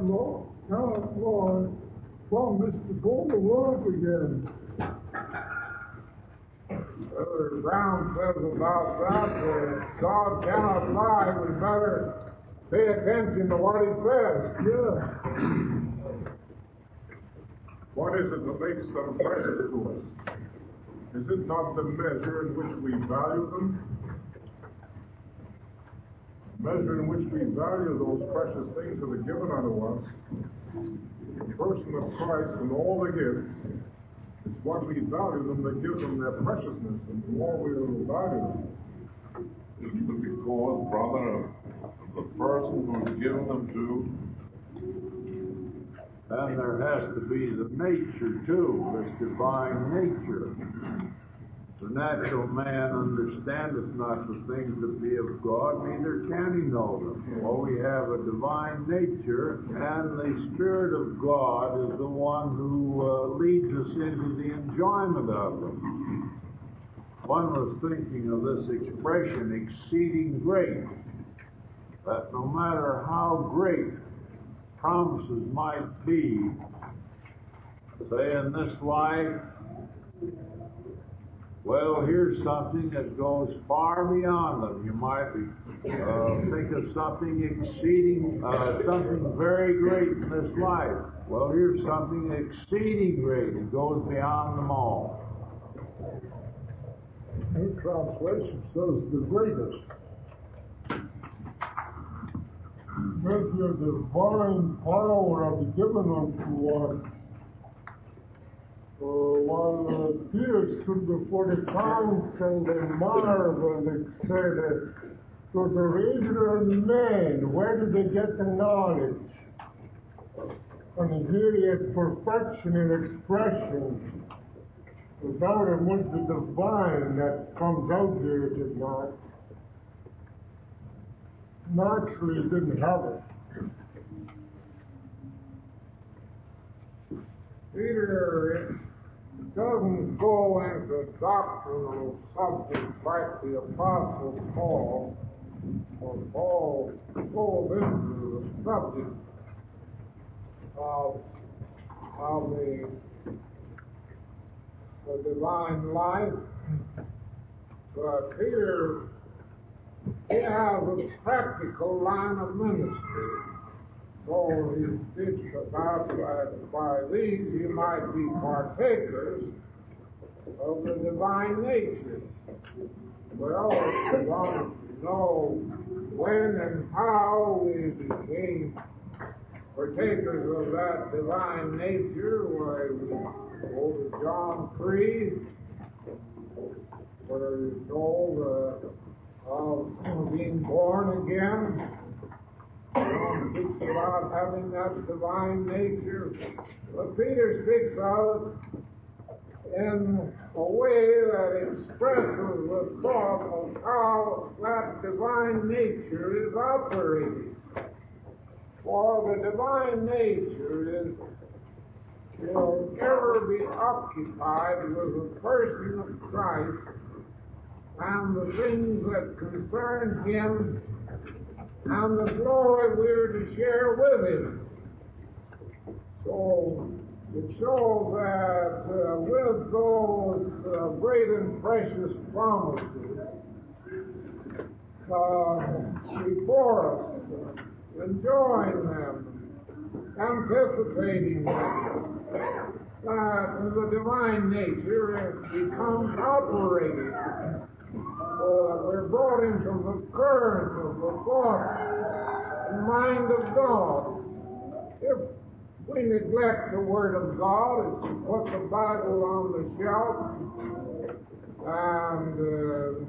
lie promised before the world began. Brother Brown says about that God cannot lie. We better pay attention to what he says. Yeah. What is it that makes them precious to us? Is it not the measure in which we value them? The measure in which we value those precious things that are given unto us, the person of Christ and all the gifts, it's what we value them that gives them their preciousness, and the more we will value them. Isn't it because, brother, of the person who's given them to? And there has to be the nature too, this divine nature. The natural man understandeth not the things that be of God, neither can he know them. Well, we have a divine nature, and the Spirit of God is the one who leads us into the enjoyment of them. One was thinking of this expression, exceeding great, that no matter how great promises might be, say in this life, well, here's something that goes far beyond them. You might think of something exceeding, something very great in this life. Well, here's something exceeding great. It goes beyond them all. New translation says the greatest. With your divine power have given unto us. While Peter stood before the council, they marveled and said, to the ignorant man, where did they get the knowledge? And here he has perfection in expression. Without it was the divine that comes out there, it did not. Naturally, it didn't have it. Peter doesn't go into doctrinal subjects like the Apostle Paul, or Paul goes into the subject of the divine life. But Peter, he has a practical line of ministry. So he speaks about that by these you might be partakers of the divine nature. Well, we want to know when and how we became partakers of that divine nature. Why, we go to John 3, where he's told of being born again. John speaks about having that divine nature. But Peter speaks of it in a way that expresses the thought of how that divine nature is operating. For the divine nature will ever be occupied with the person of Christ and the things that concern him and the glory we're to share with him. So it shows that with those great and precious promises before us, enjoying them, anticipating them, that the divine nature becomes operating, so that we're brought into the current of the thought and mind of God. If we neglect the Word of God, it's put the Bible on the shelf and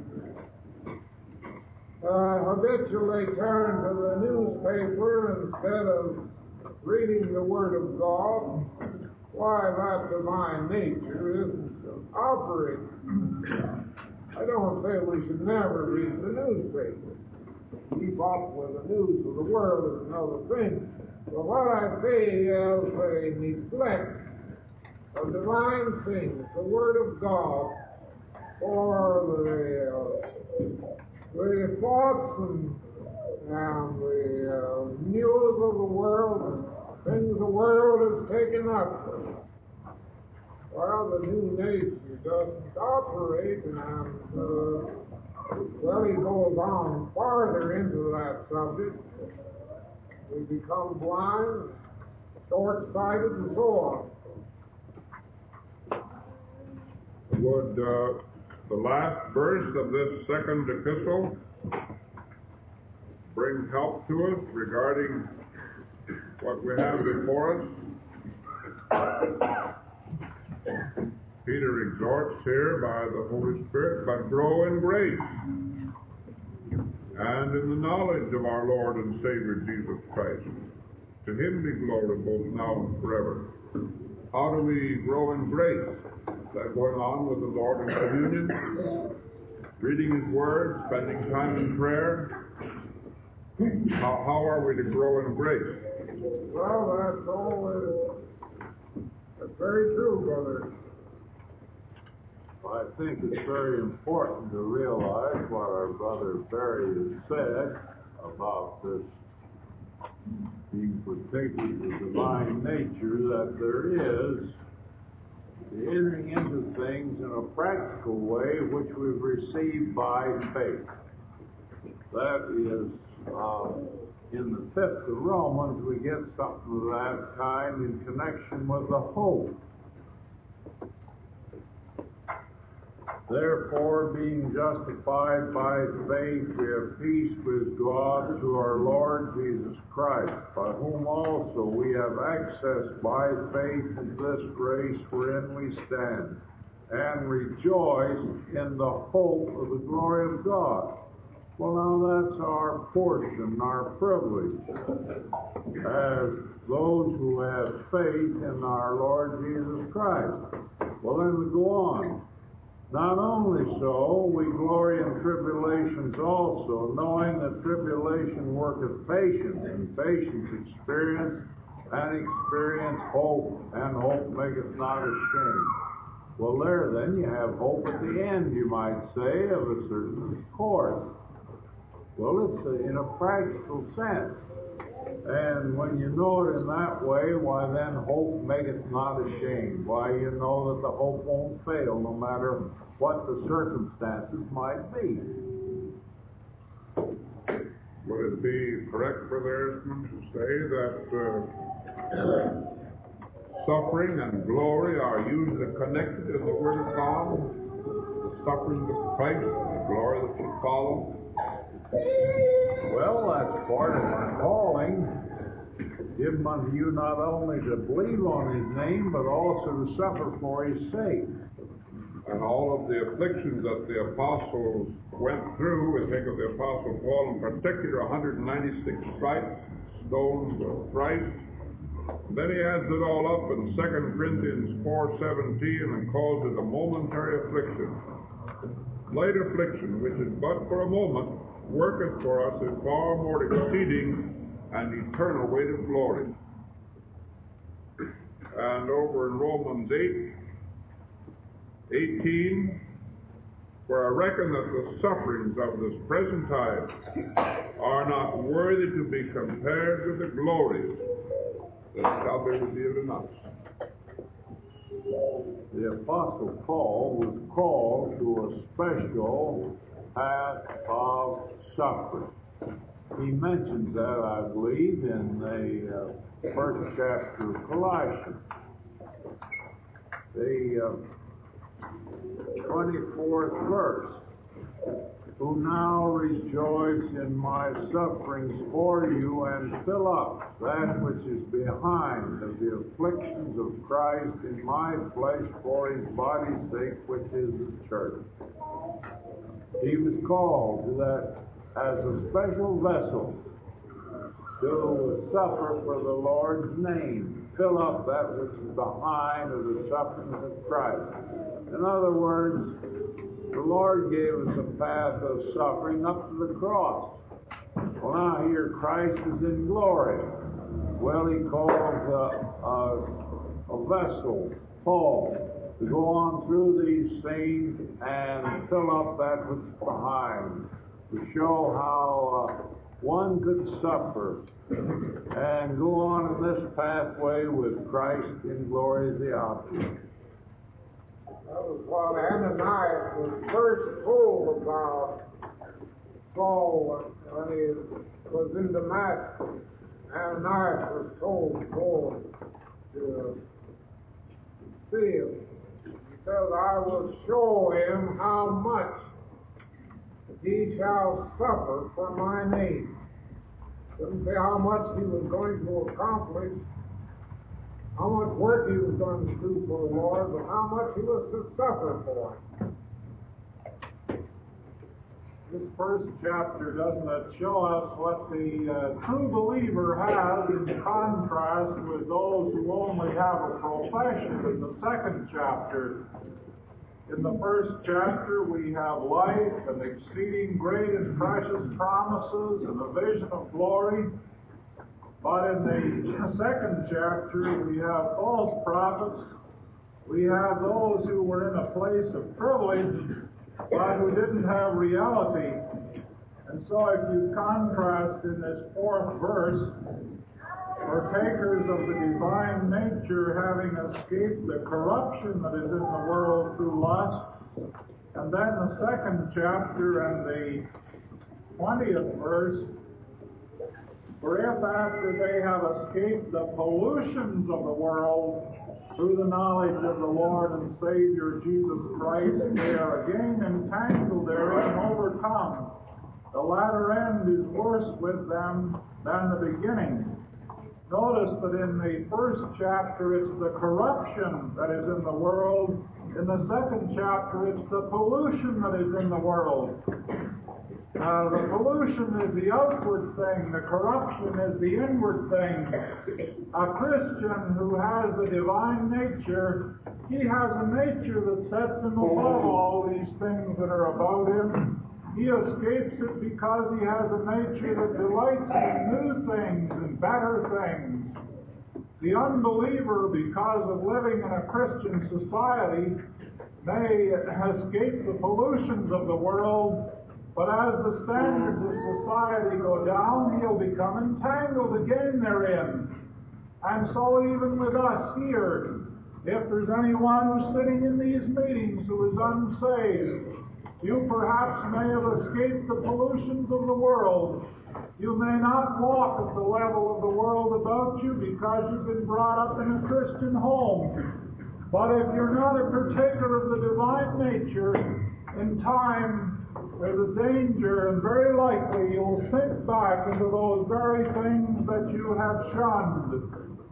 habitually turn to the newspaper instead of reading the Word of God, why, that divine nature isn't operating. I don't say we should never read the newspaper. Keep up with the news of the world is another thing. But what I say is a neglect of divine things, the Word of God, for the thoughts and the news of the world and things the world has taken up. Well, the new nature doesn't operate, and well, he goes on farther into that subject. We become blind, short-sighted, and so on. Would the last verse of this second epistle bring help to us regarding what we have before us? Peter exhorts here by the Holy Spirit, but grow in grace and in the knowledge of our Lord and Savior Jesus Christ. To him be glory both now and forever. How do we grow in grace? Is that going on with the Lord in communion? Reading his word, spending time in prayer? How are we to grow in grace? Well, that's very true, brother. I think it's very important to realize what our brother Barry has said about this being partaking of the divine nature, that there is the entering into things in a practical way which we've received by faith. That is, in the 5th of Romans, we get something of that kind in connection with the hope. Therefore, being justified by faith, we have peace with God through our Lord Jesus Christ, by whom also we have access by faith into this grace wherein we stand, and rejoice in the hope of the glory of God. Well, now that's our portion, our privilege, as those who have faith in our Lord Jesus Christ. Well, then we go on. Not only so, we glory in tribulations also, knowing that tribulation worketh patience, and patience experience, and experience hope, and hope maketh not ashamed. Well, there then you have hope at the end, you might say, of a certain course. Well, it's in a practical sense. And when you know it in that way, why then hope maketh not ashamed. Why, you know that the hope won't fail no matter what the circumstances might be. Would it be correct, Brother Esmond, to say that suffering and glory are usually connected in the Word of God? The sufferings of Christ and the glory that should follow? Well, that's part of our calling, given unto you not only to believe on his name, but also to suffer for his sake. And all of the afflictions that the apostles went through, we think of the Apostle Paul in particular, 196 stripes, stones thrice. Then he adds it all up in 2 Corinthians 4:17 and calls it a momentary affliction. Light affliction, which is but for a moment, worketh for us a far more exceeding and eternal weight of glory. And over in Romans 8:18, for I reckon that the sufferings of this present time are not worthy to be compared with the glory that shall be revealed in us. The Apostle Paul was called to a special path of suffering. He mentions that, I believe, in the first chapter of Colossians. The 24th verse. Who now rejoice in my sufferings for you, and fill up that which is behind of the afflictions of Christ in my flesh for his body's sake, which is the church. He was called to that as a special vessel to suffer for the Lord's name, fill up that which is behind of the sufferings of Christ. In other words, the Lord gave us a path of suffering up to the cross. Well, now here Christ is in glory. Well, he calls a vessel, Paul, to go on through these things and fill up that which is behind, to show how one could suffer and go on in this pathway with Christ in glory as the object. what Ananias was first told about Saul when he was in Damascus. Ananias was told to go to see him. He says, I will show him how much he shall suffer for my name. Didn't say how much he was going to accomplish, how much work he was going to do for the Lord, but how much he was to suffer for it. This first chapter, doesn't it show us what the true believer has in contrast with those who only have a profession in the second chapter? In the first chapter, we have life and exceeding great and precious promises and a vision of glory. But in the second chapter, we have false prophets. We have those who were in a place of privilege, but who didn't have reality. And so if you contrast in this fourth verse, partakers of the divine nature having escaped the corruption that is in the world through lust, and then the second chapter and the 20th verse, for if after they have escaped the pollutions of the world through the knowledge of the Lord and Savior Jesus Christ, they are again entangled therein and overcome, the latter end is worse with them than the beginning. Notice that in the first chapter it's the corruption that is in the world. In the second chapter it's the pollution that is in the world. The pollution is the outward thing. The corruption is the inward thing. A Christian who has the divine nature, he has a nature that sets him above all these things that are about him. He escapes it because he has a nature that delights in new things and better things. The unbeliever, because of living in a Christian society, may escape the pollutions of the world, but as the standards of society go down, he'll become entangled again therein. And so even with us here, if there's anyone who's sitting in these meetings who is unsaved, you perhaps may have escaped the pollutions of the world. You may not walk at the level of the world about you because you've been brought up in a Christian home. But if you're not a partaker of the divine nature, in time there's a danger, and very likely you'll sink back into those very things that you have shunned.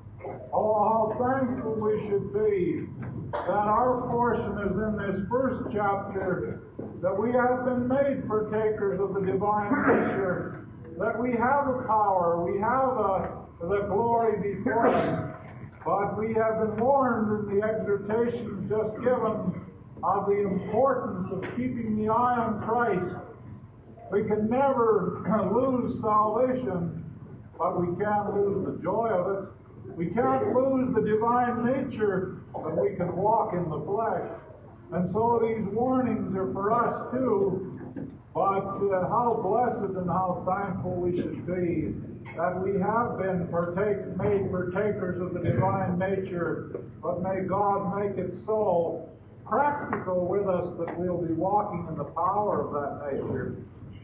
Oh, how thankful we should be that our portion is in this first chapter, that we have been made partakers of the divine nature, that we have a power, we have the glory before us, but we have been warned in the exhortations just given of the importance of keeping the eye on Christ. We can never lose salvation, but we can't lose the joy of it. We can't lose the divine nature, but we can walk in the flesh. And so these warnings are for us too. But how blessed and how thankful we should be that we have been made partakers of the divine nature, but may God make it so practical with us that we'll be walking in the power of that nature.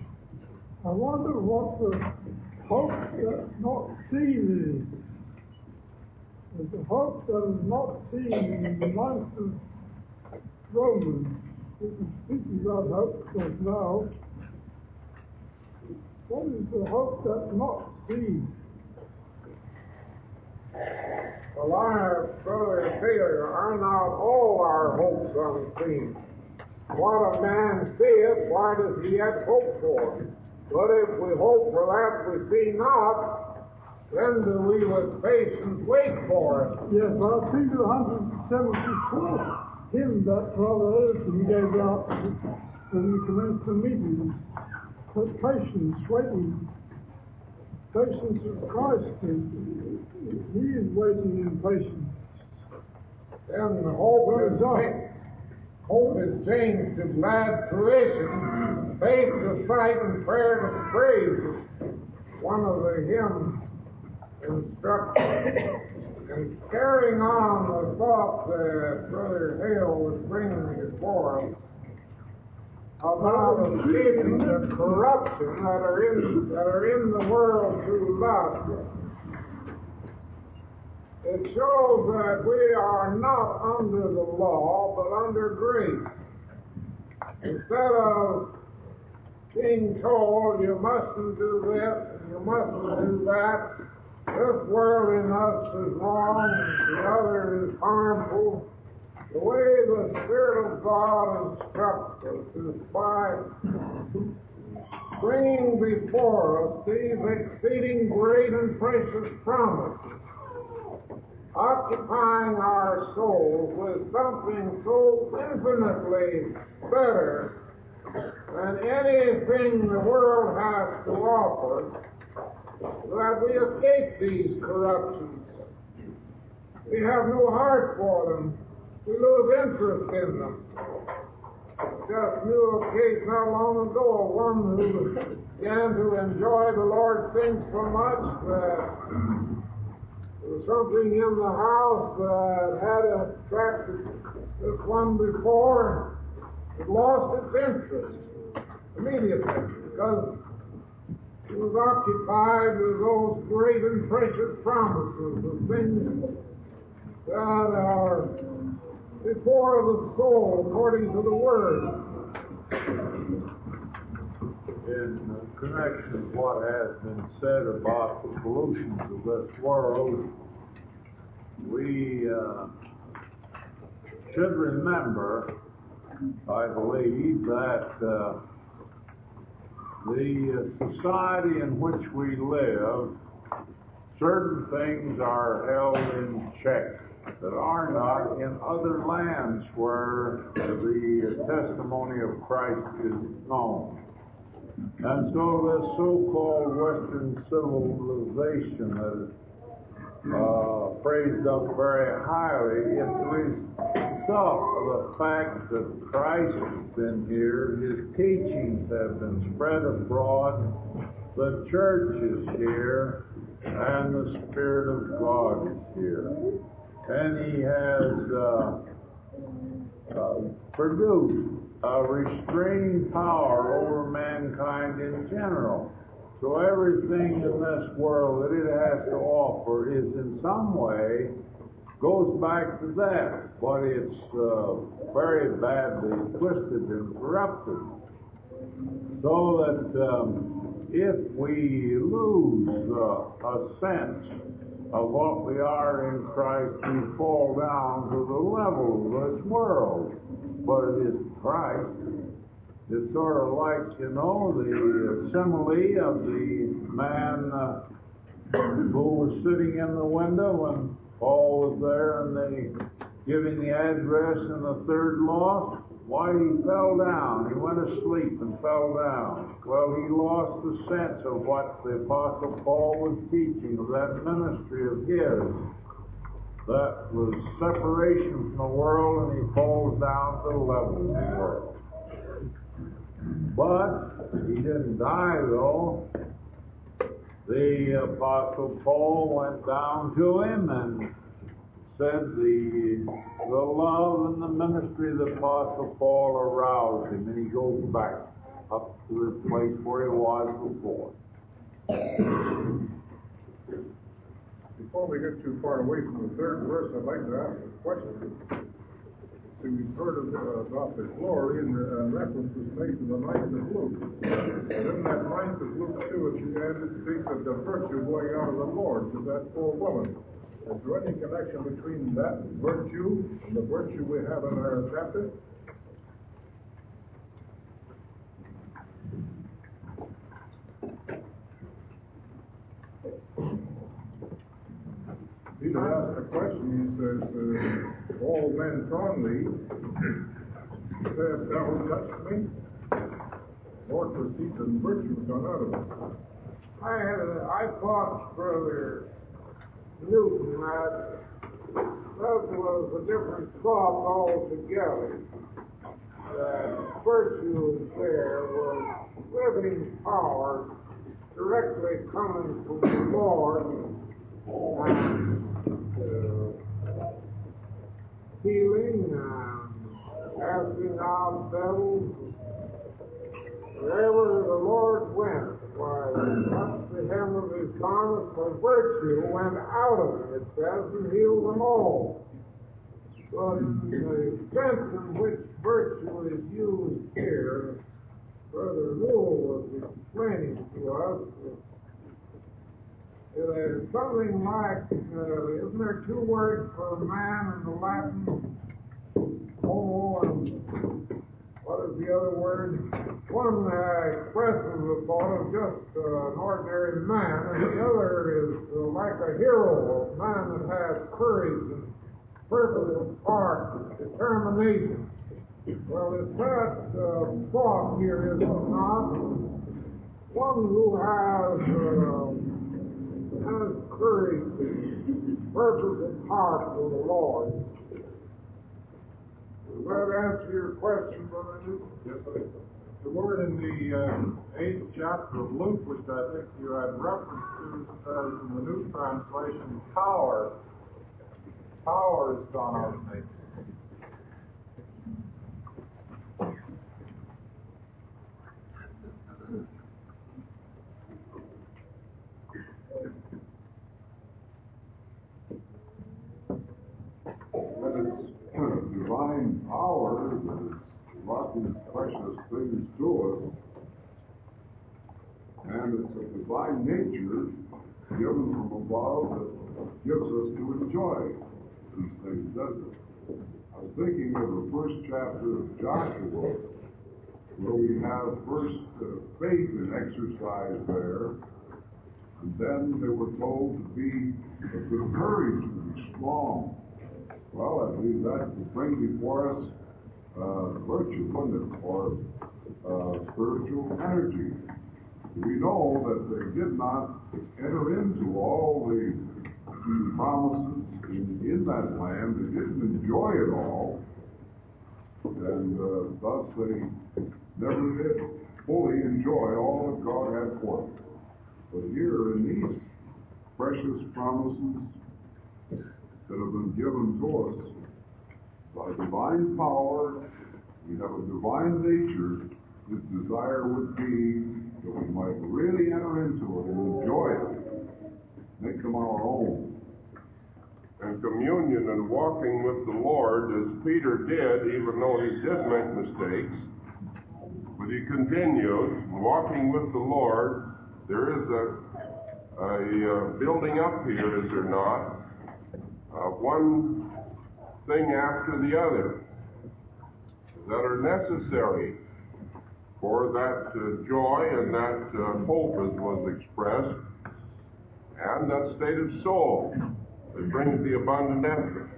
I wonder what the hope that's not seen is. There's a hope that is not seen in the life of Romans. We can speak about hope because now. What is the hope that's not seen? Well, our brother and Peter, are not all our hopes unseen? What a man seeth, why does he yet hope for? But if we hope for that we see not, then do we with patience wait for it. Yes, I think the 174th hymn that Brother Edison gave out when we commenced the meeting. Patience, waiting. Patience of Christ. He is waiting in patience. Then hope is changed to glad fruition, faith to sight, and prayer to praise. One of the hymn instructions. And carrying on the thought that Brother Hale was bringing before us about escaping the corruption that are in the world through lust, it shows that we are not under the law, but under grace. Instead of being told you mustn't do this and you mustn't do that, this world in us is wrong and the other is harmful, the way the Spirit of God instructs us is by bringing before us these exceeding great and precious promises, occupying our souls with something so infinitely better than anything the world has to offer, that we escape these corruptions. We have no heart for them. We lose interest in them. Just knew a case not long ago of one who began to enjoy the Lord's things so much that there was something in the house that had attracted this one before. It lost its interest immediately because it was occupied with those great and precious promises, the things that are before the soul according to the Word. In connection with what has been said about the pollutions of this world, we should remember, I believe, that the society in which we live, certain things are held in check that are not in other lands where the testimony of Christ is known. And so this so-called Western civilization that is praised up very highly, it's the result of the fact that Christ has been here, His teachings have been spread abroad, the church is here, and the Spirit of God is here. And He has produced a restraining power over mankind in general. So everything in this world that it has to offer is in some way goes back to that, but it's very badly twisted and corrupted. So that if we lose a sense of what we are in Christ, we fall down to the level of this world. But it is Christ. It's sort of like, the simile of the man who was sitting in the window when Paul was there and they giving the address in the third loft. Why, he fell down. He went asleep and fell down. Well, he lost the sense of what the Apostle Paul was teaching, of that ministry of his. That was separation from the world, and he falls down to the level of the world. But he didn't die, though. The Apostle Paul went down to him and said the love and the ministry of the Apostle Paul aroused him, and he goes back up to the place where he was before. Before we get too far away from the third verse, I'd like to ask a question. See, we've heard about the glory and reference was made to the ninth of Luke. And in that ninth of Luke 2 at the end, it speaks of the virtue going out of the Lord to that poor woman. Is there any connection between that virtue and the virtue we have in our chapter? Peter asked a question. He says, all men from thee, saith, thou touched me? Lord perceived that virtue was gone out of it. I thought, Brother Newton, that was a different thought altogether. That virtue there was living power directly coming from the Lord, and healing and casting out devils. Wherever the Lord went, why, that's the hem of his garment, for virtue went out of him, it says, and healed them all. But in the sense in which virtue is used here, Brother Rule was explaining to us that there's something like, isn't there two words for man in the Latin? Homo, and what is the other word? One expresses the thought of just an ordinary man, and the other is like a hero, a man that has courage and purpose of heart, determination. Well, if that thought here is not one who has courage, purpose of heart for the Lord. Does that answer your question, Brother Newton? Yes, sir. The word in the 8th chapter of Luke, which I think you had reference to, says in the New Translation, power. Power has gone out of me. Divine power that is brought these precious things to us, and it's a divine nature given from above that gives us to enjoy these things, doesn't it? I was thinking of the first chapter of Joshua, where we have first faith and exercise there, and then they were told to be of good courage, to be strong. Well, I believe that would bring before us virtue, wouldn't it, or spiritual energy. We know that they did not enter into all the promises in that land. They didn't enjoy it all, and thus they never did fully enjoy all that God had for them. But here in these precious promises that have been given to us by divine power, we have a divine nature. His desire would be that we might really enter into it and enjoy it, make them our own. And communion and walking with the Lord, as Peter did, even though he did make mistakes, but he continued walking with the Lord. There is a building up here, is there not? One thing after the other that are necessary for that joy and that hope, as was expressed, and that state of soul that brings the abundant effort.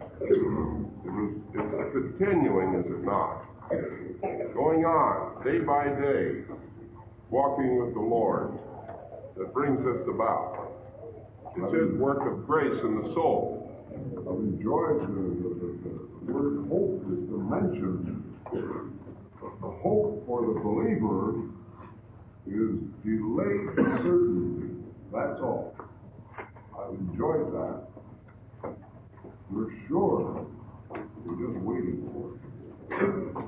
It's continuing, is it not? Going on, day by day, walking with the Lord, that brings us about. It's His work of grace in the soul. I've enjoyed the word hope is to mention the hope for the believer is delayed certainty. That's all. I've enjoyed that. We're sure. We're just waiting for it.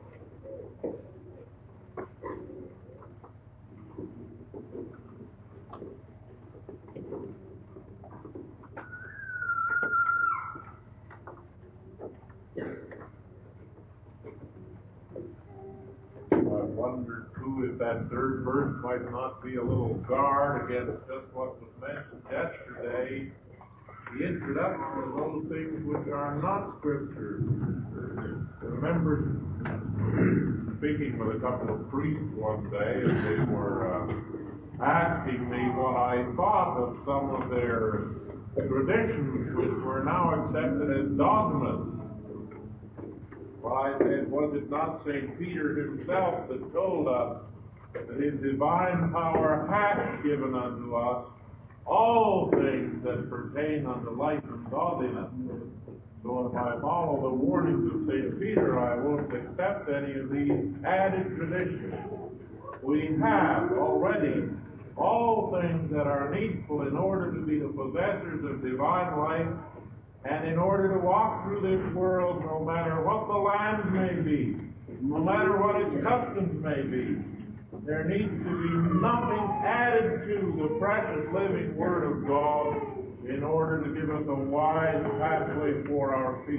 Wonder too if that third verse might not be a little guard against just what was mentioned yesterday, the introduction of those things which are not scripture. I remember speaking with a couple of priests one day, and they were asking me what I thought of some of their traditions which were now accepted as dogmas. Well, I said, was it not St. Peter himself that told us that his divine power hath given unto us all things that pertain unto life and godliness? So if I follow the warnings of St. Peter, I won't accept any of these added traditions. We have already all things that are needful in order to be the possessors of divine life And in order to walk through this world, no matter what the land may be, no matter what its customs may be, there needs to be nothing added to the precious living Word of God in order to give us a wise pathway for our feet.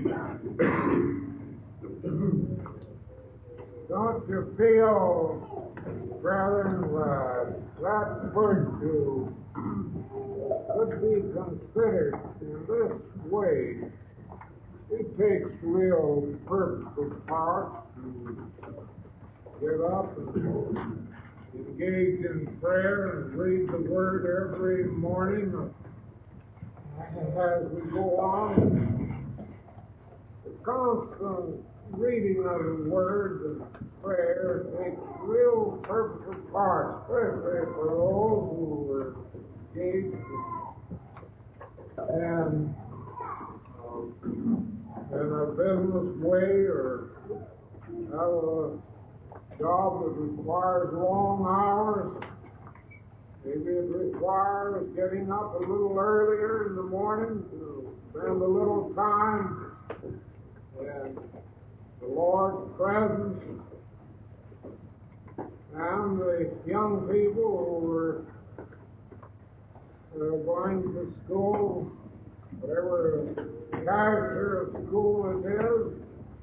Don't you feel, brethren, that virtue could be considered in this way? It takes real purposeful part to get up and engage in prayer and read the Word every morning. And as we go on, the constant reading of the Word and prayer takes real purposeful part, especially for those who are engaged in a business way or have a job that requires long hours. Maybe it requires getting up a little earlier in the morning to spend a little time in the Lord's presence. And the young people who are going to school, whatever character of school it is,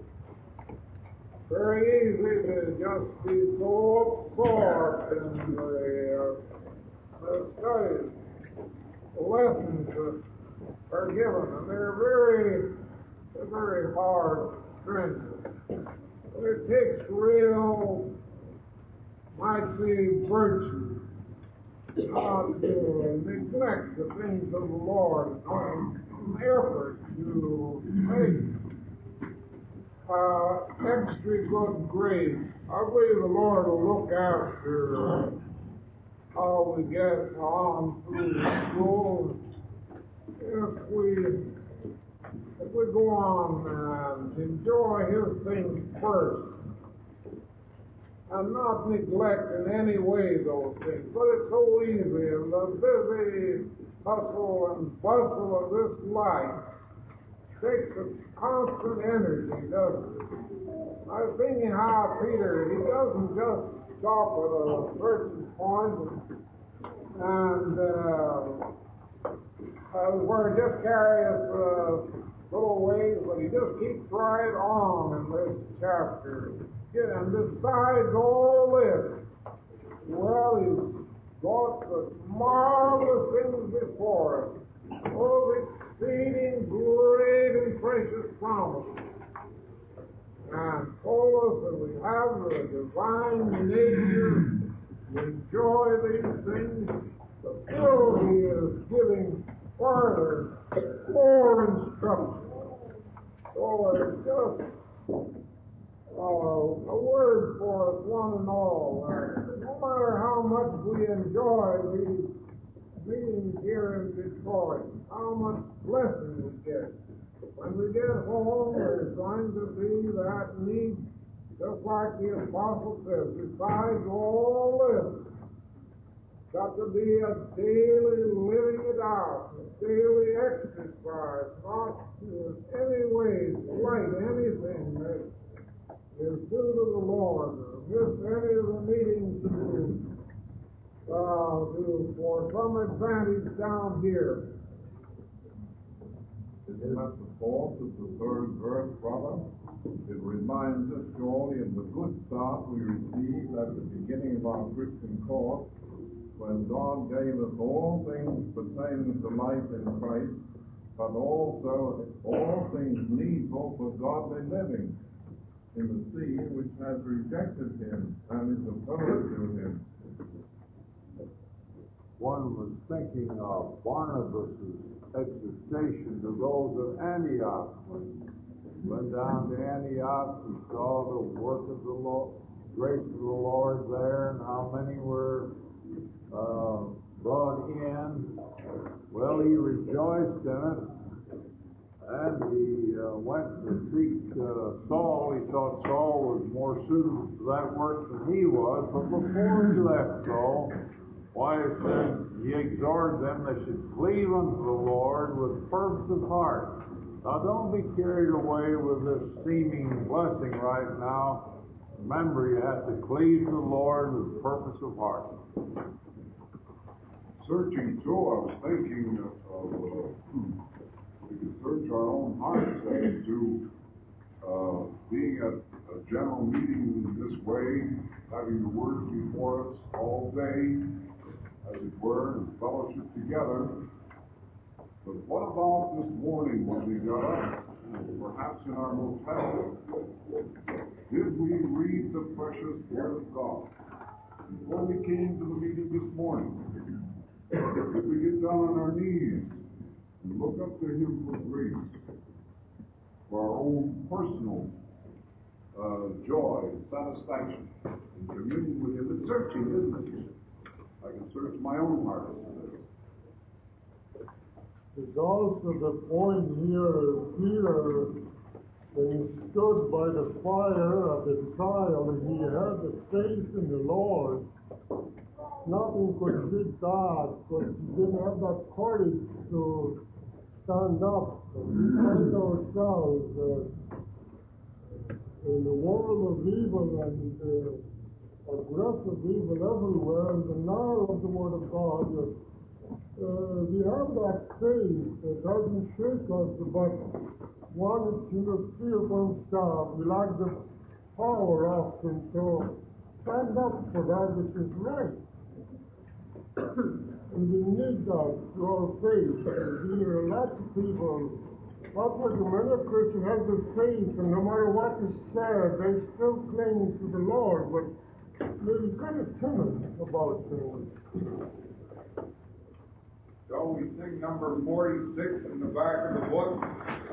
very easy to just be so absorbed in the studies. The lessons that are given, and they're very hard, stringent. It takes real, might say, virtue not to neglect the things of the Lord, an effort to make extra good grades. I believe the Lord will look after how we get on through school. If we go on and enjoy His things first, and not neglect in any way those things. But it's so easy in the busy hustle and bustle of this life. Takes a constant energy, doesn't it? I was thinking how Peter, he doesn't just stop at a certain point and where it just carries little ways, but he just keeps right on in this chapter. And besides all this, well, he's got the marvelous things before us, those exceeding great and precious promises, and told us that we have the divine nature to enjoy these things. But still, he is giving further, more instruction. So it's just a word for us, one and all. No matter how much we enjoy these meetings here in Detroit, how much blessing we get. When we get home, there's going to be that need, just like the Apostle says, besides all this, got to be a daily living it out, a daily exercise, not in any way slight anything that is due to the Lord, or miss any of the meetings for some advantage down here. Isn't that the fourth of the third verse, brother? It reminds us surely of the good start we received at the beginning of our Christian course, when God gave us all things pertaining to life in Christ, but also all things needful for godly living in the seed which has rejected Him and is opposed to Him. One was thinking of Barnabas' exhortation to those of Antioch. When he went down to Antioch, he saw the work of the Lord, grace of the Lord there, and how many were brought in. Well, he rejoiced in it, and he went to seek Saul. He thought Saul was more suited to that work than he was, but before he left Saul, why, it says, he exhorted them they should cleave unto the Lord with fervent of heart, Now don't be carried away with this seeming blessing right now. Remember, you have to cleave to the Lord with purpose of heart. Searching too, I was thinking of we could search our own hearts as to being at a general meeting in this way, having the Word before us all day, as it were, and fellowship together. But what about this morning when we got up, perhaps in our motel? Did we read the precious Word of God before we came to the meeting this morning? Did we get down on our knees and look up to Him for grace, for our own personal joy and satisfaction in communion with Him? It's searching, isn't it? I can search my own heart. There's also the point here, Peter, when he stood by the fire of the trial, and he had the faith in the Lord. Nothing could beat God, but he didn't have that courage to stand up. We find ourselves in the world of evil and aggressive evil everywhere, and denial of the Word of God. We have that faith that doesn't shake us, but one to feel oneself. We lack the power often to stand up for that which is right. And we need that to our faith. We hear lots of people, not like many Christians have the faith, and no matter what is said, they still cling to the Lord, but they're kind of timid about things. Shall we sing number 46 in the back of the book?